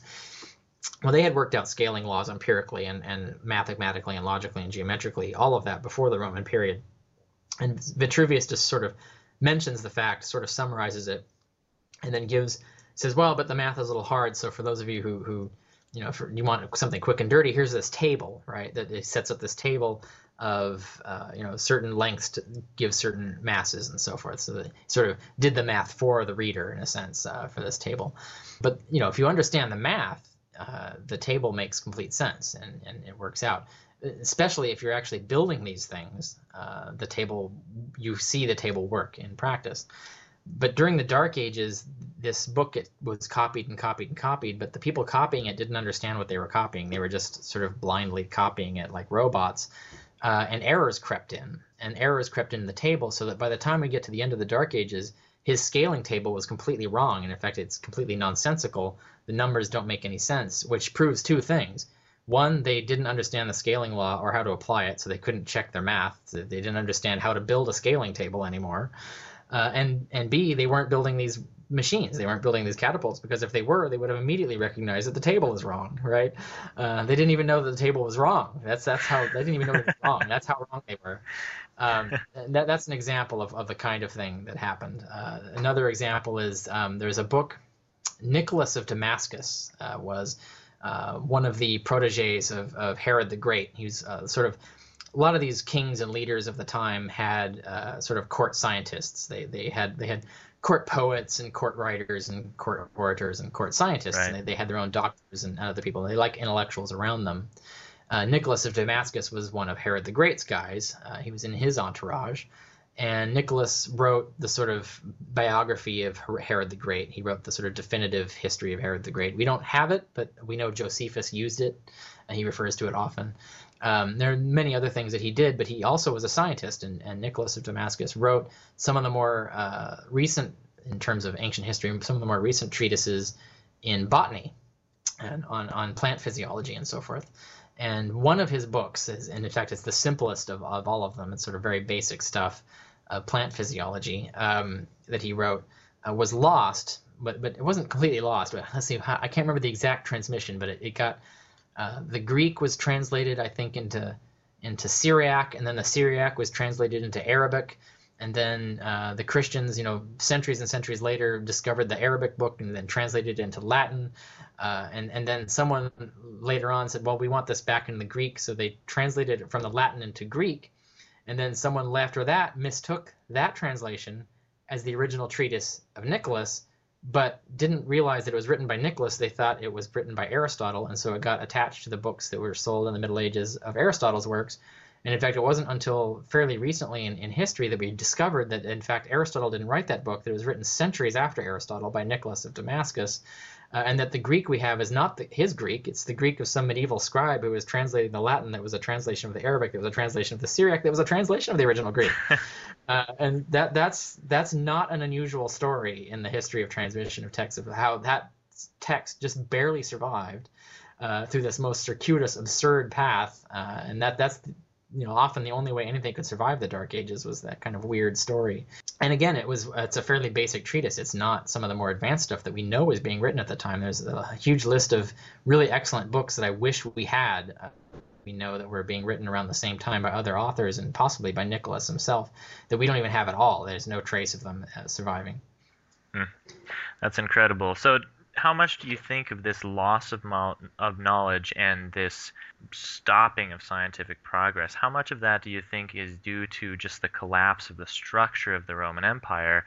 Well, they had worked out scaling laws empirically and, and mathematically and logically and geometrically, all of that before the Roman period. And Vitruvius just sort of mentions the fact, sort of summarizes it, and then gives says, well, but the math is a little hard. So for those of you who who you know, if you want something quick and dirty, here's this table, right? That it sets up this table of, uh, you know, certain lengths to give certain masses and so forth. So they sort of did the math for the reader, in a sense, uh, for this table. But, you know, if you understand the math, uh, the table makes complete sense and, and it works out. Especially if you're actually building these things, uh, the table, you see the table work in practice. But during the Dark Ages, this book it was copied and copied and copied, but the people copying it didn't understand what they were copying. They were just sort of blindly copying it like robots, uh, and errors crept in. And errors crept into the table, so that by the time we get to the end of the Dark Ages, his scaling table was completely wrong. And in fact, it's completely nonsensical. The numbers don't make any sense, which proves two things. One, they didn't understand the scaling law or how to apply it, so they couldn't check their math. They didn't understand how to build a scaling table anymore. Uh, and and B, they weren't building these machines. They weren't building these catapults, because if they were, they would have immediately recognized that the table is wrong, right? Uh, they didn't even know that the table was wrong. That's that's how they didn't even know it was wrong. That's how wrong they were. Um, that, that's an example of, of the kind of thing that happened. Uh, another example is um, there's a book. Nicholas of Damascus uh, was uh, one of the proteges of, of Herod the Great. He was uh, sort of a lot of these kings and leaders of the time had uh, sort of court scientists. They they had they had court poets and court writers and court orators and court scientists. Right. And they, they had their own doctors and other people. They like intellectuals around them. Uh, Nicholas of Damascus was one of Herod the Great's guys. Uh, he was in his entourage. And Nicholas wrote the sort of biography of Herod the Great. He wrote the sort of definitive history of Herod the Great. We don't have it, but we know Josephus used it, and he refers to it often. Um, there are many other things that he did, but he also was a scientist, and, and Nicholas of Damascus wrote some of the more uh, recent, in terms of ancient history, some of the more recent treatises in botany and on, on plant physiology and so forth. And one of his books, is, and in fact it's the simplest of, of all of them, it's sort of very basic stuff, uh, plant physiology, um, that he wrote, uh, was lost, but but it wasn't completely lost. But let's see, how, I can't remember the exact transmission, but it, it got... Uh, the Greek was translated, I think, into into Syriac, and then the Syriac was translated into Arabic, and then uh, the Christians, you know, centuries and centuries later, discovered the Arabic book and then translated it into Latin, uh, and and then someone later on said, well, we want this back in the Greek, so they translated it from the Latin into Greek, and then someone after that mistook that translation as the original treatise of Nicholas, but didn't realize that it was written by Nicholas. They thought it was written by Aristotle, and so it got attached to the books that were sold in the Middle Ages of Aristotle's works. And in fact, it wasn't until fairly recently in, in history that we discovered that, in fact, Aristotle didn't write that book, that it was written centuries after Aristotle by Nicholas of Damascus, uh, and that the Greek we have is not the, his Greek, it's the Greek of some medieval scribe who was translating the Latin that was a translation of the Arabic, that was a translation of the Syriac, that was a translation of the original Greek. Uh, and that that's that's not an unusual story in the history of transmission of texts, of how that text just barely survived uh, through this most circuitous, absurd path, uh, and that that's you know often the only way anything could survive the Dark Ages was that kind of weird story. And again, it was it's a fairly basic treatise. It's not some of the more advanced stuff that we know was being written at the time. There's a huge list of really excellent books that I wish we had. Uh, We know that were being written around the same time by other authors and possibly by Nicholas himself that we don't even have at all. There's no trace of them uh, surviving. Hmm. That's incredible. So how much do you think of this loss of, mo- of knowledge and this stopping of scientific progress, how much of that do you think is due to just the collapse of the structure of the Roman Empire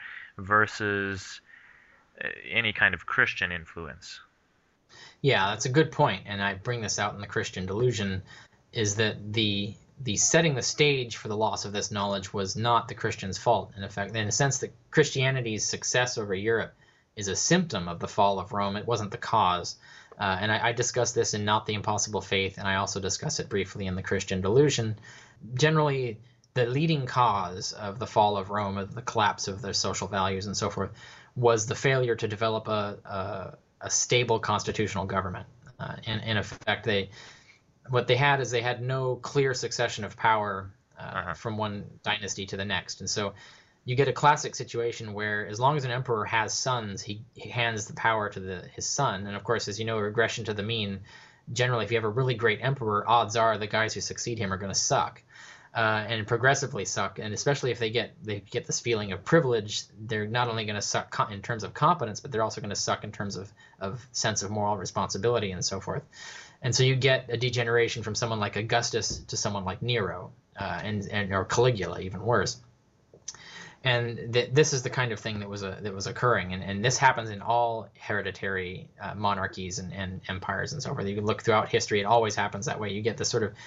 versus uh, any kind of Christian influence? Yeah, that's a good point, and I bring this out in The Christian Delusion, is that the the setting the stage for the loss of this knowledge was not the Christians' fault. In effect, in a sense, that Christianity's success over Europe is a symptom of the fall of Rome. It wasn't the cause. Uh, and I, I discuss this in Not the Impossible Faith, and I also discuss it briefly in The Christian Delusion. Generally, the leading cause of the fall of Rome, of the collapse of their social values and so forth, was the failure to develop a, a, a stable constitutional government. Uh, in, in effect, they what they had is they had no clear succession of power uh, uh-huh. from one dynasty to the next. And so you get a classic situation where as long as an emperor has sons, he, he hands the power to the, his son. And of course, as you know, regression to the mean, generally, if you have a really great emperor, odds are the guys who succeed him are going to suck. Uh, and progressively suck, and especially if they get they get this feeling of privilege, they're not only going to suck co- in terms of competence, but they're also going to suck in terms of, of sense of moral responsibility and so forth. And so you get a degeneration from someone like Augustus to someone like Nero, uh, and, and or Caligula, even worse. And th- this is the kind of thing that was a, that was occurring, and, and this happens in all hereditary uh, monarchies and, and empires and so forth. You can look throughout history; it always happens that way. You get this sort of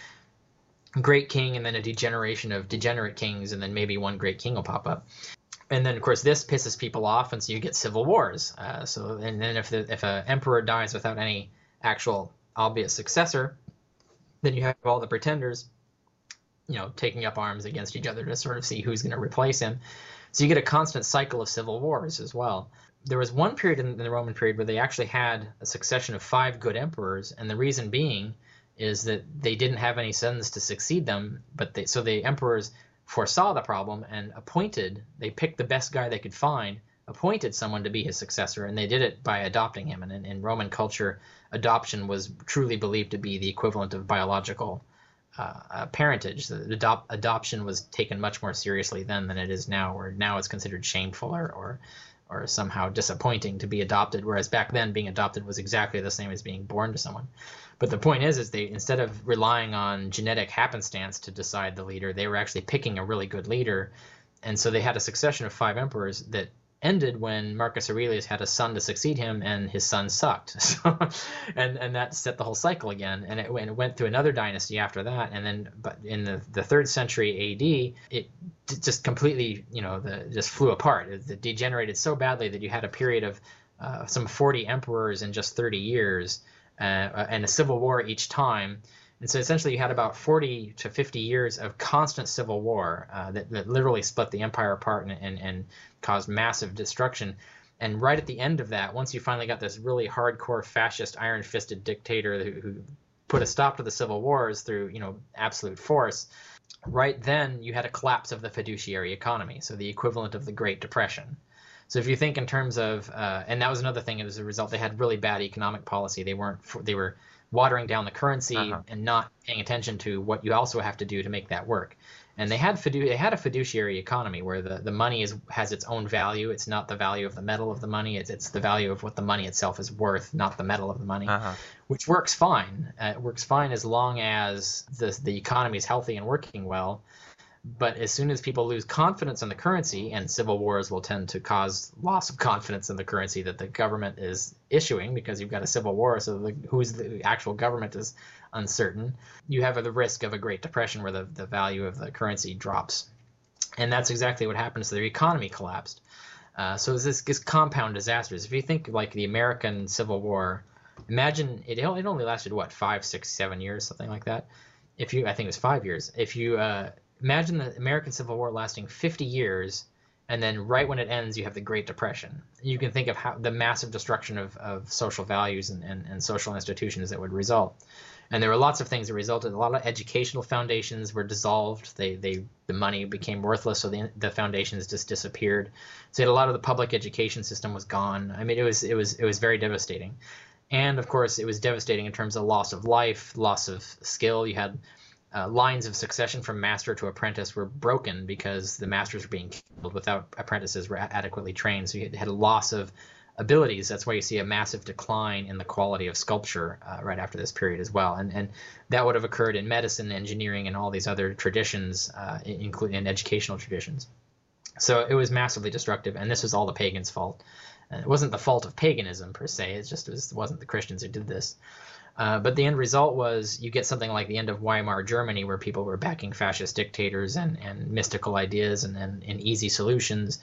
great king and then a degeneration of degenerate kings, and then maybe one great king will pop up. And then, of course, this pisses people off, and so you get civil wars. Uh, so, and then if the, if an emperor dies without any actual obvious successor, then you have all the pretenders, you know, taking up arms against each other to sort of see who's going to replace him. So you get a constant cycle of civil wars as well. There was one period in the Roman period where they actually had a succession of five good emperors, and the reason being is that they didn't have any sons to succeed them, but they, so the emperors foresaw the problem and appointed, they picked the best guy they could find, appointed someone to be his successor, and they did it by adopting him. And in, in Roman culture, adoption was truly believed to be the equivalent of biological uh, uh, parentage. The adop- adoption was taken much more seriously then than it is now, where now it's considered shameful or, or or somehow disappointing to be adopted, whereas back then being adopted was exactly the same as being born to someone. But the point is, is they, instead of relying on genetic happenstance to decide the leader, they were actually picking a really good leader. And so they had a succession of five emperors that ended when Marcus Aurelius had a son to succeed him, and his son sucked. So, and and that set the whole cycle again. And it, and it went through another dynasty after that. And then, but in the, the third century A D, it just completely, you know, the, just flew apart. It, it degenerated so badly that you had a period of uh, some forty emperors in just thirty years. Uh, and a civil war each time. And so essentially you had about forty to fifty years of constant civil war uh, that, that literally split the empire apart and, and, and caused massive destruction. And right at the end of that, once you finally got this really hardcore fascist iron-fisted dictator who, who put a stop to the civil wars through, you know, absolute force, right then you had a collapse of the fiduciary economy, so the equivalent of the Great Depression. So if you think in terms of, uh, and that was another thing as a result, they had really bad economic policy. They weren't, they were watering down the currency uh-huh. and not paying attention to what you also have to do to make that work. And they had fidu- they had a fiduciary economy where the, the money is has its own value. It's not the value of the metal of the money. It's it's the value of what the money itself is worth, not the metal of the money, uh-huh. which works fine. Uh, it works fine as long as the the economy is healthy and working well. But as soon as people lose confidence in the currency, and civil wars will tend to cause loss of confidence in the currency that the government is issuing, because you've got a civil war, so the, who's the actual government is uncertain, you have the risk of a Great Depression where the, the value of the currency drops. And that's exactly what happened. So their economy collapsed. Uh, so it's this, this compound disasters. If you think like the American Civil War, imagine it, it only lasted, what, five, six, seven years, something like that. If you, I think it was five years. If you... Uh, Imagine the American Civil War lasting fifty years, and then right when it ends, you have the Great Depression. You can think of how the massive destruction of, of social values and, and, and social institutions that would result. And there were lots of things that resulted. A lot of educational foundations were dissolved. They, they, the money became worthless, so the, the foundations just disappeared. So you had a lot of the public education system was gone. I mean, it was, it was, it was very devastating. And of course, it was devastating in terms of loss of life, loss of skill. You had Uh, lines of succession from master to apprentice were broken because the masters were being killed without apprentices were adequately trained. So you had a loss of abilities. That's why you see a massive decline in the quality of sculpture uh, right after this period as well. And and that would have occurred in medicine, engineering, and all these other traditions, uh, including in educational traditions. So it was massively destructive, and this was all the pagans' fault. And it wasn't the fault of paganism per se. It just was, it wasn't the Christians who did this. Uh, but the end result was you get something like the end of Weimar Germany, where people were backing fascist dictators and, and mystical ideas and, and, and easy solutions.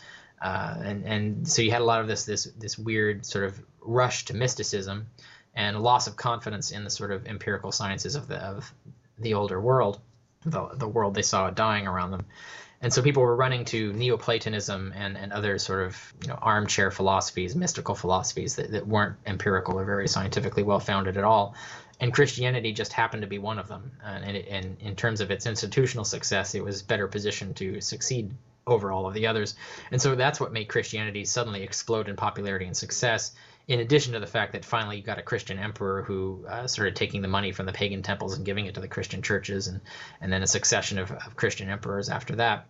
Uh, and, and so you had a lot of this, this, this weird sort of rush to mysticism and a loss of confidence in the sort of empirical sciences of the, of the older world, the, the world they saw dying around them. And so people were running to Neoplatonism and, and other sort of, you know, armchair philosophies, mystical philosophies that, that weren't empirical or very scientifically well-founded at all. And Christianity just happened to be one of them. And, it, and in terms of its institutional success, it was better positioned to succeed over all of the others. And so that's what made Christianity suddenly explode in popularity and success, in addition to the fact that finally you got a Christian emperor who uh, started taking the money from the pagan temples and giving it to the Christian churches, and, and then a succession of, of Christian emperors after that.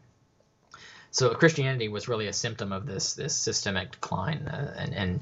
So Christianity was really a symptom of this this systemic decline. Uh, and, and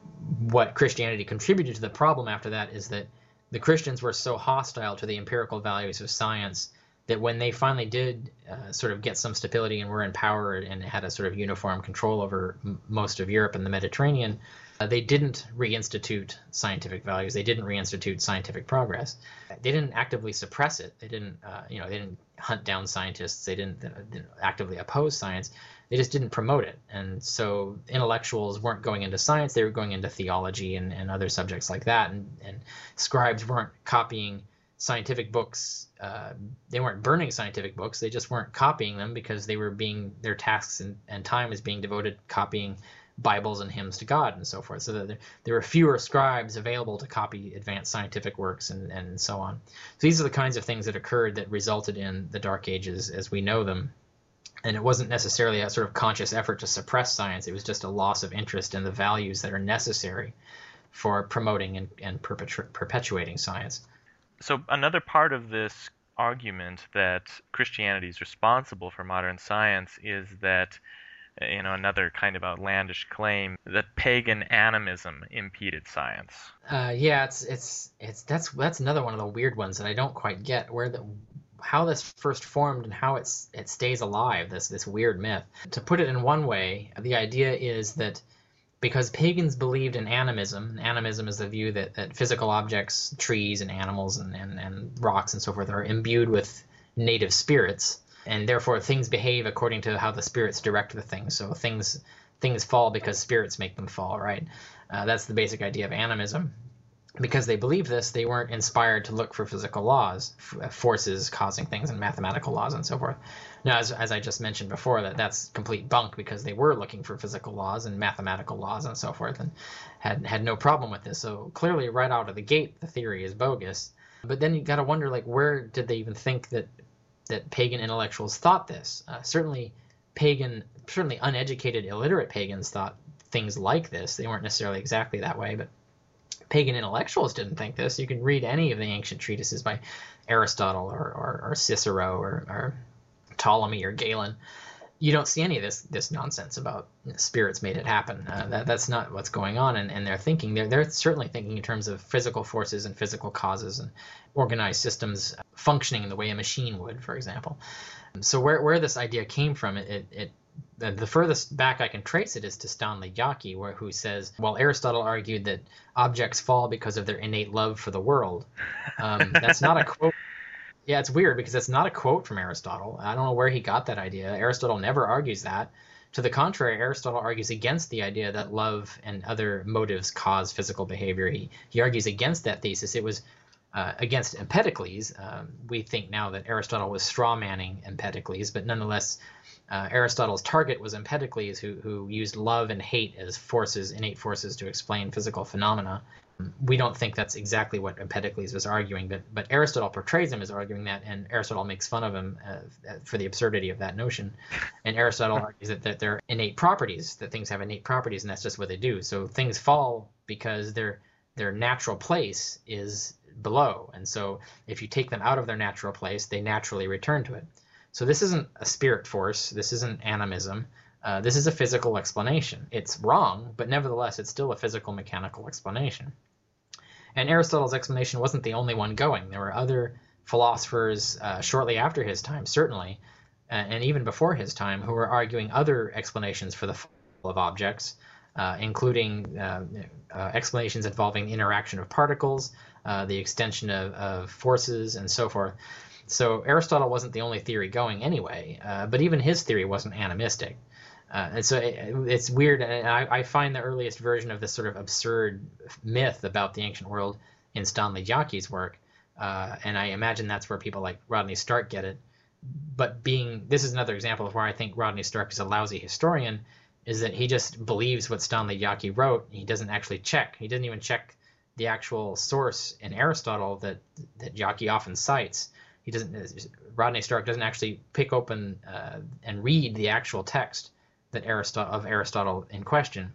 what Christianity contributed to the problem after that is that the Christians were so hostile to the empirical values of science that when they finally did uh, sort of get some stability and were in power and had a sort of uniform control over m- most of Europe and the Mediterranean, uh, they didn't reinstitute scientific values. They didn't reinstitute scientific progress. They didn't actively suppress it. They didn't, uh, you know, they didn't hunt down scientists. They didn't, uh, didn't actively oppose science. They just didn't promote it. And so intellectuals weren't going into science. They were going into theology and, and other subjects like that. And, and scribes weren't copying scientific books. Uh, they weren't burning scientific books. They just weren't copying them because they were being, their tasks and, and time is being devoted copying Bibles and hymns to God and so forth. So that there, there were fewer scribes available to copy advanced scientific works and, and so on. So these are the kinds of things that occurred that resulted in the Dark Ages as we know them. And it wasn't necessarily a sort of conscious effort to suppress science. It was just a loss of interest in the values that are necessary for promoting and, and perpetu- perpetuating science. So another part of this argument that Christianity is responsible for modern science is that, you know, another kind of outlandish claim that pagan animism impeded science. Uh, yeah, it's it's it's that's that's another one of the weird ones that I don't quite get, where the how this first formed and how it's it stays alive. This this weird myth. To put it in one way, the idea is that because pagans believed in animism, animism is the view that, that physical objects, trees and animals and, and, and rocks and so forth, are imbued with native spirits, and therefore things behave according to how the spirits direct the things. So things things fall because spirits make them fall, right? Uh, that's the basic idea of animism. Because they believed this, they weren't inspired to look for physical laws, f- forces causing things, and mathematical laws and so forth. Now, as, as I just mentioned before, that that's complete bunk, because they were looking for physical laws and mathematical laws and so forth, and had had no problem with this. So clearly, right out of the gate, the theory is bogus. But then you got to wonder, like, where did they even think that that pagan intellectuals thought this? Uh, certainly, pagan, certainly uneducated, illiterate pagans thought things like this. They weren't necessarily exactly that way, but pagan intellectuals didn't think this. You can read any of the ancient treatises by Aristotle or, or, or Cicero or, or Ptolemy or Galen. You don't see any of this this nonsense about spirits made it happen. Uh, that that's not what's going on. And, and they're thinking they're they're certainly thinking in terms of physical forces and physical causes and organized systems functioning in the way a machine would, for example. So where where this idea came from, it it, it The, the furthest back I can trace it is to Stanley Jaki, where who says, well, Aristotle argued that objects fall because of their innate love for the world. Um, that's not a quote. Yeah, it's weird because that's not a quote from Aristotle. I don't know where he got that idea. Aristotle never argues that. To the contrary, Aristotle argues against the idea that love and other motives cause physical behavior. He, he argues against that thesis. It was uh, against Empedocles. Um, we think now that Aristotle was straw-manning Empedocles, but nonetheless, Uh, Aristotle's target was Empedocles, who, who used love and hate as forces, innate forces, to explain physical phenomena. We don't think that's exactly what Empedocles was arguing, but, but Aristotle portrays him as arguing that, and Aristotle makes fun of him uh, for the absurdity of that notion. And Aristotle argues that, that they're innate properties, that things have innate properties, and that's just what they do. So things fall because their their natural place is below. And so if you take them out of their natural place, they naturally return to it. So this isn't a spirit force. This isn't animism. Uh, this is a physical explanation. It's wrong, but nevertheless, it's still a physical, mechanical explanation. And Aristotle's explanation wasn't the only one going. There were other philosophers uh, shortly after his time, certainly, uh, and even before his time, who were arguing other explanations for the fall of objects, uh, including uh, uh, explanations involving the interaction of particles, uh, the extension of, of forces, and so forth. So Aristotle wasn't the only theory going anyway, uh, but even his theory wasn't animistic. Uh, and so it, it's weird. And I, I find the earliest version of this sort of absurd myth about the ancient world in Stanley Jockey's work. Uh, and I imagine that's where people like Rodney Stark get it. But being, this is another example of where I think Rodney Stark is a lousy historian, is that he just believes what Stanley Jockey wrote. He doesn't actually check. He doesn't even check the actual source in Aristotle that, that Jockey often cites. He doesn't, Rodney Stark doesn't actually pick open uh, and read the actual text that Aristotle of Aristotle in question.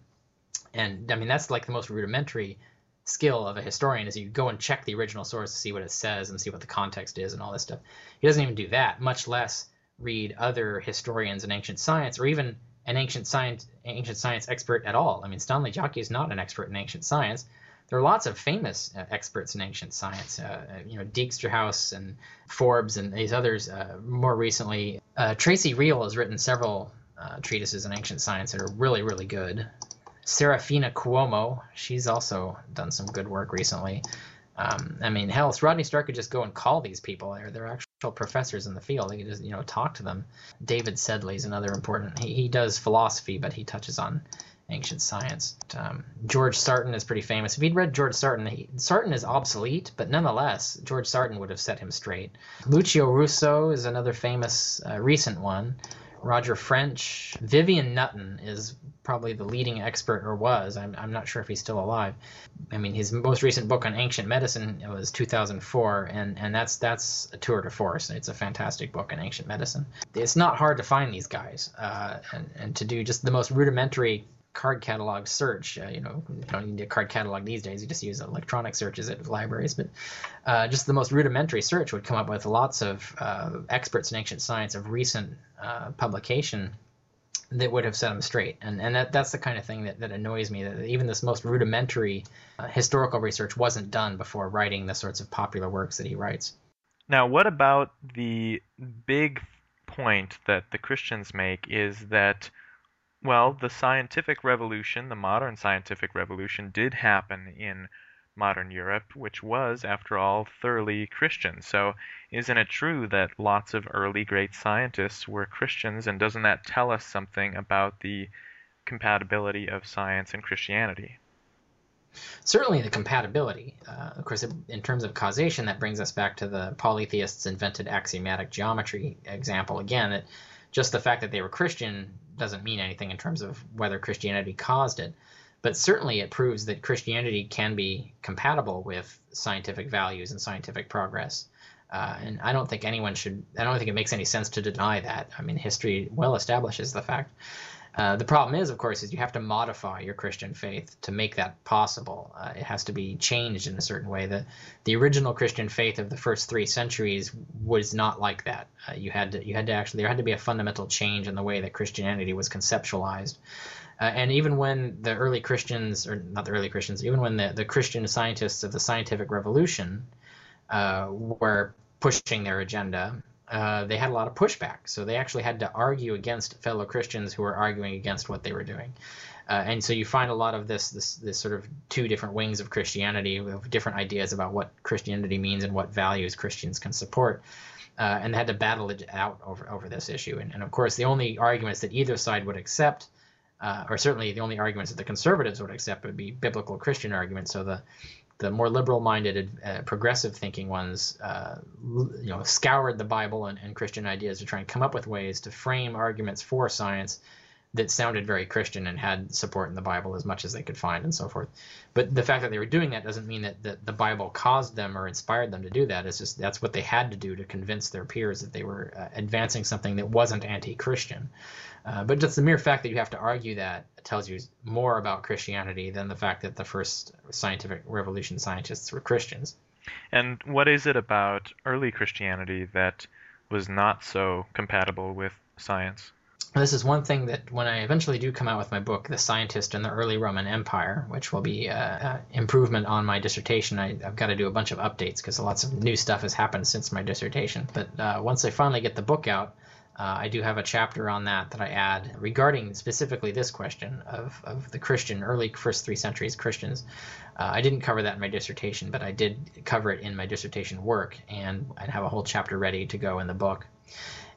And I mean, that's like the most rudimentary skill of a historian, is you go and check the original source to see what it says and see what the context is and all this stuff. He doesn't even do that, much less read other historians in ancient science, or even an ancient science ancient science expert at all. I mean, Stanley Jockey is not an expert in ancient science. There are lots of famous uh, experts in ancient science, uh, you know, Dijksterhuis and Forbes and these others. Uh, more recently, uh, Tracy Reel has written several uh, treatises in ancient science that are really, really good. Serafina Cuomo, she's also done some good work recently. Um, I mean, hell, Rodney Stark could just go and call these people. They're, they're actual professors in the field. He could just, you know, talk to them. David Sedley is another important. He, he does philosophy, but he touches on ancient science. Um, George Sarton is pretty famous. If he'd read George Sarton, he, Sarton is obsolete, but nonetheless, George Sarton would have set him straight. Lucio Russo is another famous uh, recent one. Roger French. Vivian Nutton is probably the leading expert, or was. I'm, I'm not sure if he's still alive. I mean, his most recent book on ancient medicine was two thousand four, and, and that's that's a tour de force. It's a fantastic book on ancient medicine. It's not hard to find these guys, uh, and, and to do just the most rudimentary card catalog search. Uh, you know, you don't need a card catalog these days. You just use electronic searches at libraries. But uh, just the most rudimentary search would come up with lots of uh, experts in ancient science of recent uh, publication that would have set them straight. And and that, that's the kind of thing that, that annoys me, that even this most rudimentary uh, historical research wasn't done before writing the sorts of popular works that he writes. Now, what about the big point that the Christians make is that, well, the scientific revolution, the modern scientific revolution, did happen in modern Europe, which was, after all, thoroughly Christian. So isn't it true that lots of early great scientists were Christians, and doesn't that tell us something about the compatibility of science and Christianity? Certainly the compatibility. Uh, of course, in terms of causation, that brings us back to the polytheists invented axiomatic geometry example again, that just the fact that they were Christian doesn't mean anything in terms of whether Christianity caused it. But certainly it proves that Christianity can be compatible with scientific values and scientific progress. Uh, and I don't think anyone should, I don't think it makes any sense to deny that. I mean, history well establishes the fact. Uh, the problem is, of course, is you have to modify your Christian faith to make that possible. Uh, it has to be changed in a certain way. The, the original Christian faith of the first three centuries was not like that. Uh, you had to, you had to actually, there had to be a fundamental change in the way that Christianity was conceptualized. Uh, and even when the early Christians, or not the early Christians, even when the, the Christian scientists of the scientific revolution uh, were pushing their agenda, uh, they had a lot of pushback. So they actually had to argue against fellow Christians who were arguing against what they were doing. Uh, and so you find a lot of this, this, this sort of two different wings of Christianity with different ideas about what Christianity means and what values Christians can support. Uh, and they had to battle it out over, over this issue. And, and of course, the only arguments that either side would accept, Uh, or certainly the only arguments that the conservatives would accept, would be biblical Christian arguments. So the the more liberal-minded, uh, progressive-thinking ones, uh, you know, scoured the Bible and, and Christian ideas to try and come up with ways to frame arguments for science that sounded very Christian and had support in the Bible as much as they could find, and so forth. But the fact that they were doing that doesn't mean that, that the Bible caused them or inspired them to do that. It's just that's what they had to do to convince their peers that they were uh, advancing something that wasn't anti-Christian. Uh, but just the mere fact that you have to argue that tells you more about Christianity than the fact that the first scientific revolution scientists were Christians. And what is it about early Christianity that was not so compatible with science? This is one thing that when I eventually do come out with my book, The Scientist in the Early Roman Empire, which will be an improvement on my dissertation, I, I've got to do a bunch of updates because lots of new stuff has happened since my dissertation. But uh, once I finally get the book out, Uh, I do have a chapter on that that I add regarding specifically this question of, of the Christian, early first three centuries Christians. Uh, I didn't cover that in my dissertation, but I did cover it in my dissertation work, and I'd have a whole chapter ready to go in the book.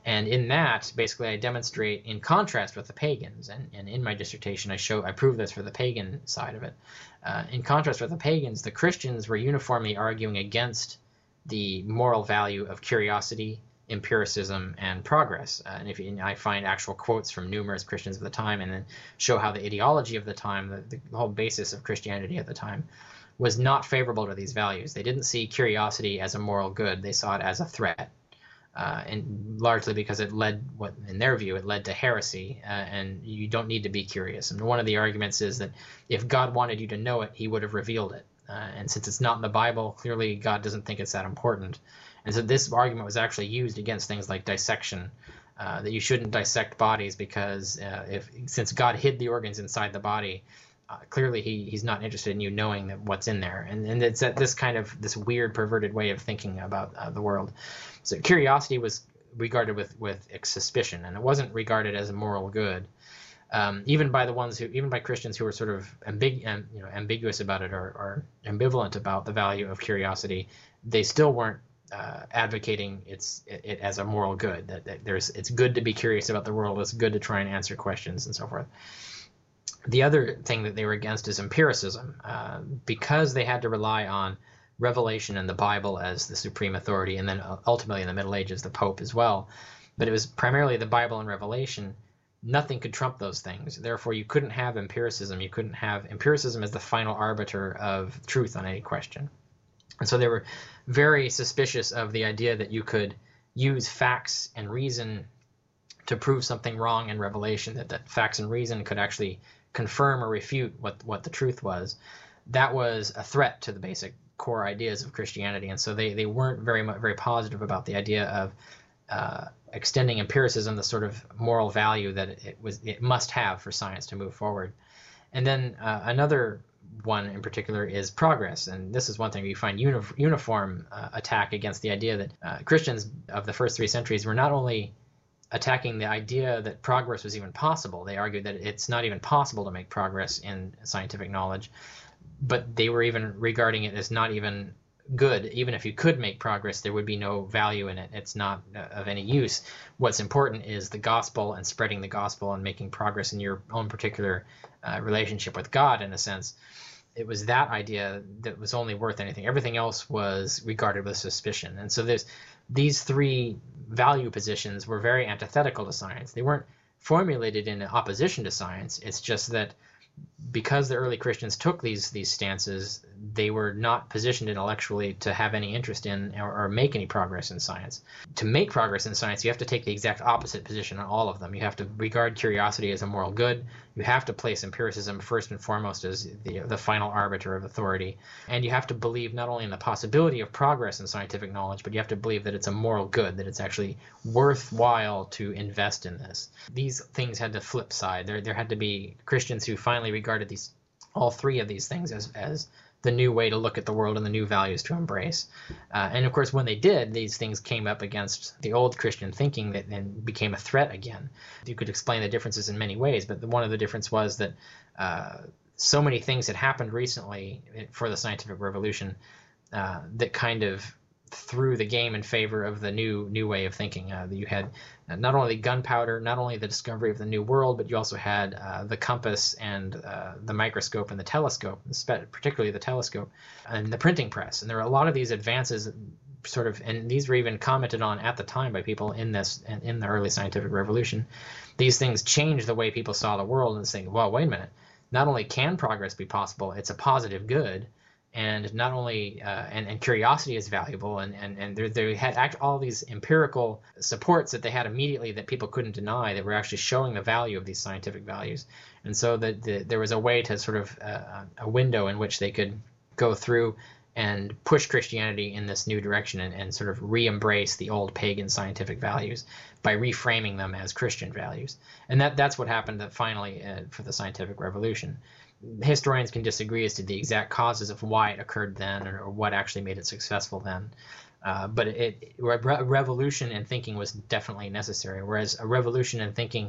And in that, basically, I demonstrate in contrast with the pagans, and, and in my dissertation, I show I prove this for the pagan side of it. Uh, in contrast with the pagans, the Christians were uniformly arguing against the moral value of curiosity, empiricism, and progress. Uh, and if you, and I find actual quotes from numerous Christians of the time, and then show how the ideology of the time, the, the whole basis of Christianity at the time, was not favorable to these values. They didn't see curiosity as a moral good; they saw it as a threat. Uh, and largely because it led, what in their view, it led to heresy, uh, and you don't need to be curious. And one of the arguments is that if God wanted you to know it, he would have revealed it. Uh, and since it's not in the Bible, clearly God doesn't think it's that important. And so this argument was actually used against things like dissection, uh, that you shouldn't dissect bodies because uh, if since God hid the organs inside the body, uh, clearly he, he's not interested in you knowing that what's in there. And, and it's this kind of this weird perverted way of thinking about uh, the world. So curiosity was regarded with, with suspicion, and it wasn't regarded as a moral good. Um, even by the ones who, even by Christians who were sort of ambig, um, you know, ambiguous about it or, or ambivalent about the value of curiosity, they still weren't uh, advocating it's it, it as a moral good. That, that there's it's good to be curious about the world. It's good to try and answer questions and so forth. The other thing that they were against is empiricism, uh, because they had to rely on revelation and the Bible as the supreme authority, and then ultimately in the Middle Ages the Pope as well. But it was primarily the Bible and revelation. Nothing could trump those things. Therefore, you couldn't have empiricism. You couldn't have empiricism as the final arbiter of truth on any question. And so they were very suspicious of the idea that you could use facts and reason to prove something wrong in revelation, that, that facts and reason could actually confirm or refute what, what the truth was. That was a threat to the basic core ideas of Christianity, and so they, they weren't very much very positive about the idea of uh, extending empiricism, the sort of moral value that it, it was it must have for science to move forward. And then uh, another one in particular is progress, and this is one thing you find uni- uniform uh, attack against the idea that uh, Christians of the first three centuries were not only attacking the idea that progress was even possible. They argued that it's not even possible to make progress in scientific knowledge, but they were even regarding it as not even good. Even if you could make progress, there would be no value in it. It's not uh, of any use. What's important is the gospel and spreading the gospel and making progress in your own particular uh, relationship with God, in a sense. It was that idea that was only worth anything. Everything else was regarded with suspicion. And so there's these three value positions were very antithetical to science. They weren't formulated in opposition to science. It's just that because the early Christians took these these stances, they were not positioned intellectually to have any interest in or, or make any progress in science. To make progress in science, you have to take the exact opposite position on all of them. You have to regard curiosity as a moral good. You have to place empiricism first and foremost as the, the final arbiter of authority. And you have to believe not only in the possibility of progress in scientific knowledge, but you have to believe that it's a moral good, that it's actually worthwhile to invest in this. These things had to flip side. There, there had to be Christians who finally regarded these all three of these things as, as the new way to look at the world and the new values to embrace. Uh, and of course, when they did, these things came up against the old Christian thinking that then became a threat again. You could explain the differences in many ways, but the, one of the differences was that uh, so many things had happened recently for the scientific revolution uh, that kind of threw the game in favor of the new new way of thinking. Uh, you had not only gunpowder, not only the discovery of the new world, but you also had uh, the compass and uh, the microscope and the telescope, particularly the telescope, and the printing press. And there are a lot of these advances sort of, and these were even commented on at the time by people in this, in the early scientific revolution. These things changed the way people saw the world and saying, well, wait a minute, not only can progress be possible, it's a positive good. And not only, uh, and, and curiosity is valuable, and, and, and they, they had act, all these empirical supports that they had immediately that people couldn't deny, that were actually showing the value of these scientific values. And so the, the, there was a way to sort of, uh, a window in which they could go through and push Christianity in this new direction and, and sort of re-embrace the old pagan scientific values by reframing them as Christian values. And that, that's what happened finally uh, for the scientific revolution. Historians can disagree as to the exact causes of why it occurred then, or, or what actually made it successful then. Uh, but it, re- revolution in thinking was definitely necessary, whereas a revolution in thinking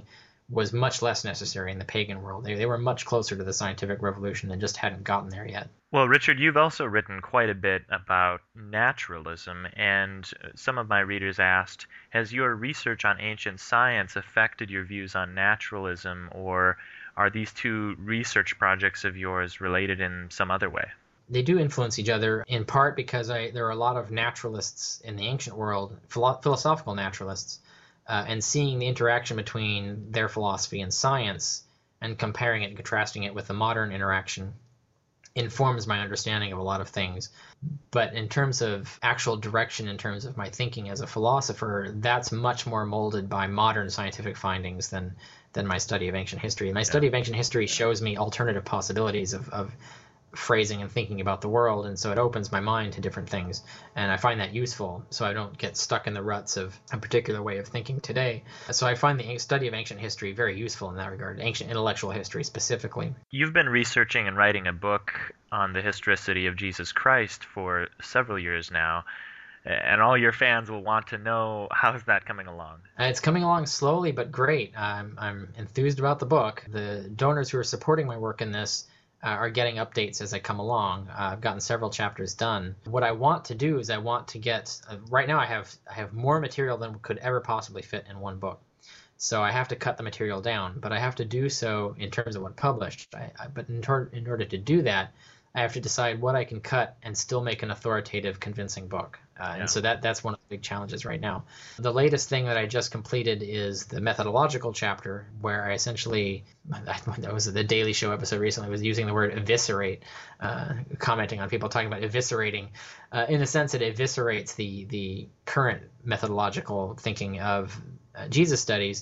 was much less necessary in the pagan world. They, they were much closer to the scientific revolution and just hadn't gotten there yet. Well, Richard, you've also written quite a bit about naturalism, and some of my readers asked, has your research on ancient science affected your views on naturalism, or are these two research projects of yours related in some other way? They do influence each other, in part because I, there are a lot of naturalists in the ancient world, philo- philosophical naturalists, uh, and seeing the interaction between their philosophy and science and comparing it and contrasting it with the modern interaction informs my understanding of a lot of things. But in terms of actual direction, in terms of my thinking as a philosopher, that's much more molded by modern scientific findings than than my study of ancient history. My study of ancient history shows me alternative possibilities of, of phrasing and thinking about the world, and so it opens my mind to different things, and I find that useful so I don't get stuck in the ruts of a particular way of thinking today. So I find the study of ancient history very useful in that regard, ancient intellectual history specifically. You've been researching and writing a book on the historicity of Jesus Christ for several years now, and all your fans will want to know, how's that coming along? Uh, it's coming along slowly but great. I'm, I'm enthused about the book. The donors who are supporting my work in this Uh, are getting updates as I come along. Uh, I've gotten several chapters done. What I want to do is I want to get, uh, right now I have I have more material than could ever possibly fit in one book. So I have to cut the material down, but I have to do so in terms of what published. I, I, but in, tor- in order to do that, I have to decide what I can cut and still make an authoritative, convincing book. Uh, yeah. And so that that's one of the big challenges right now. The latest thing that I just completed is the methodological chapter, where I essentially, that was the Daily Show episode recently, was using the word eviscerate, uh, commenting on people talking about eviscerating, uh, in the sense that it eviscerates the, the current methodological thinking of uh, Jesus studies,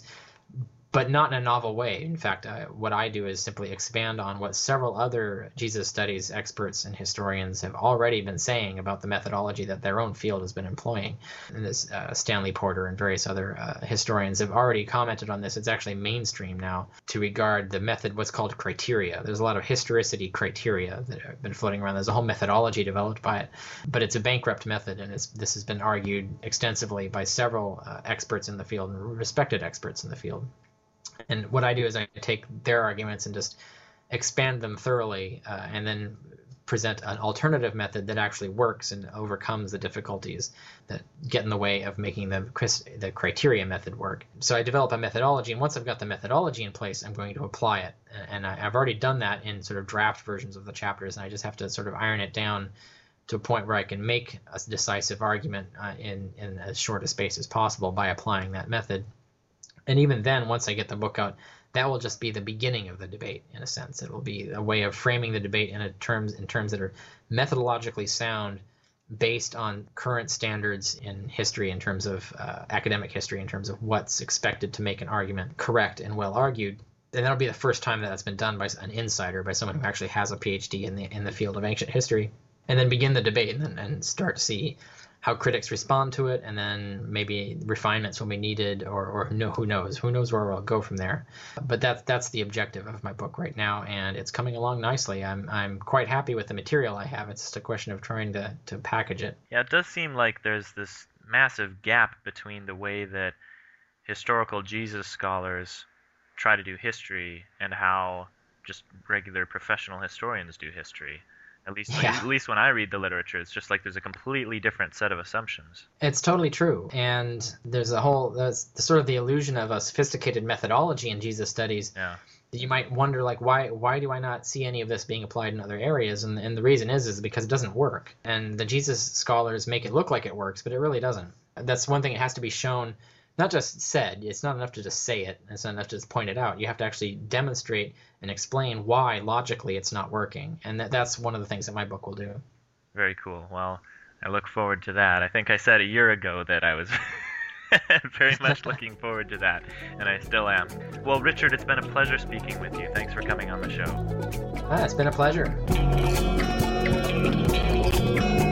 but not in a novel way. In fact, uh, what I do is simply expand on what several other Jesus studies experts and historians have already been saying about the methodology that their own field has been employing. And this uh, Stanley Porter and various other uh, historians have already commented on this. It's actually mainstream now to regard the method, what's called criteria. There's a lot of historicity criteria that have been floating around. There's a whole methodology developed by it, but it's a bankrupt method, and it's, this has been argued extensively by several uh, experts in the field and respected experts in the field. And what I do is I take their arguments and just expand them thoroughly, uh, and then present an alternative method that actually works and overcomes the difficulties that get in the way of making the, the criteria method work. So I develop a methodology, and once I've got the methodology in place, I'm going to apply it. And I, I've already done that in sort of draft versions of the chapters, and I just have to sort of iron it down to a point where I can make a decisive argument uh, in, in as short a space as possible by applying that method. And even then, once I get the book out, that will just be the beginning of the debate, in a sense. It will be a way of framing the debate in a terms in terms that are methodologically sound, based on current standards in history, in terms of uh, academic history, in terms of what's expected to make an argument correct and well argued. And that'll be the first time that that's been done by an insider, by someone who actually has a P H D in the in the field of ancient history. And then begin the debate, and, then, and start to see how critics respond to it, and then maybe refinements will be needed, or, or no, who knows? Who knows where we'll go from there? But that's that's the objective of my book right now, and it's coming along nicely. I'm I'm quite happy with the material I have. It's just a question of trying to, to package it. Yeah, it does seem like there's this massive gap between the way that historical Jesus scholars try to do history and how just regular professional historians do history. At least, yeah. at least when I read the literature, it's just like there's a completely different set of assumptions. It's totally true, and there's a whole there's sort of the illusion of a sophisticated methodology in Jesus studies. Yeah. That you might wonder, like, why why do I not see any of this being applied in other areas? And and the reason is is because it doesn't work. And the Jesus scholars make it look like it works, but it really doesn't. That's one thing. It has to be shown. Not just said. It's not enough to just say it. It's not enough to just point it out. You have to actually demonstrate and explain why logically it's not working. And that, that's one of the things that my book will do. Very cool. Well, I look forward to that. I think I said a year ago that I was very much looking forward to that, and I still am. Well, Richard, it's been a pleasure speaking with you. Thanks for coming on the show. Ah, it's been a pleasure.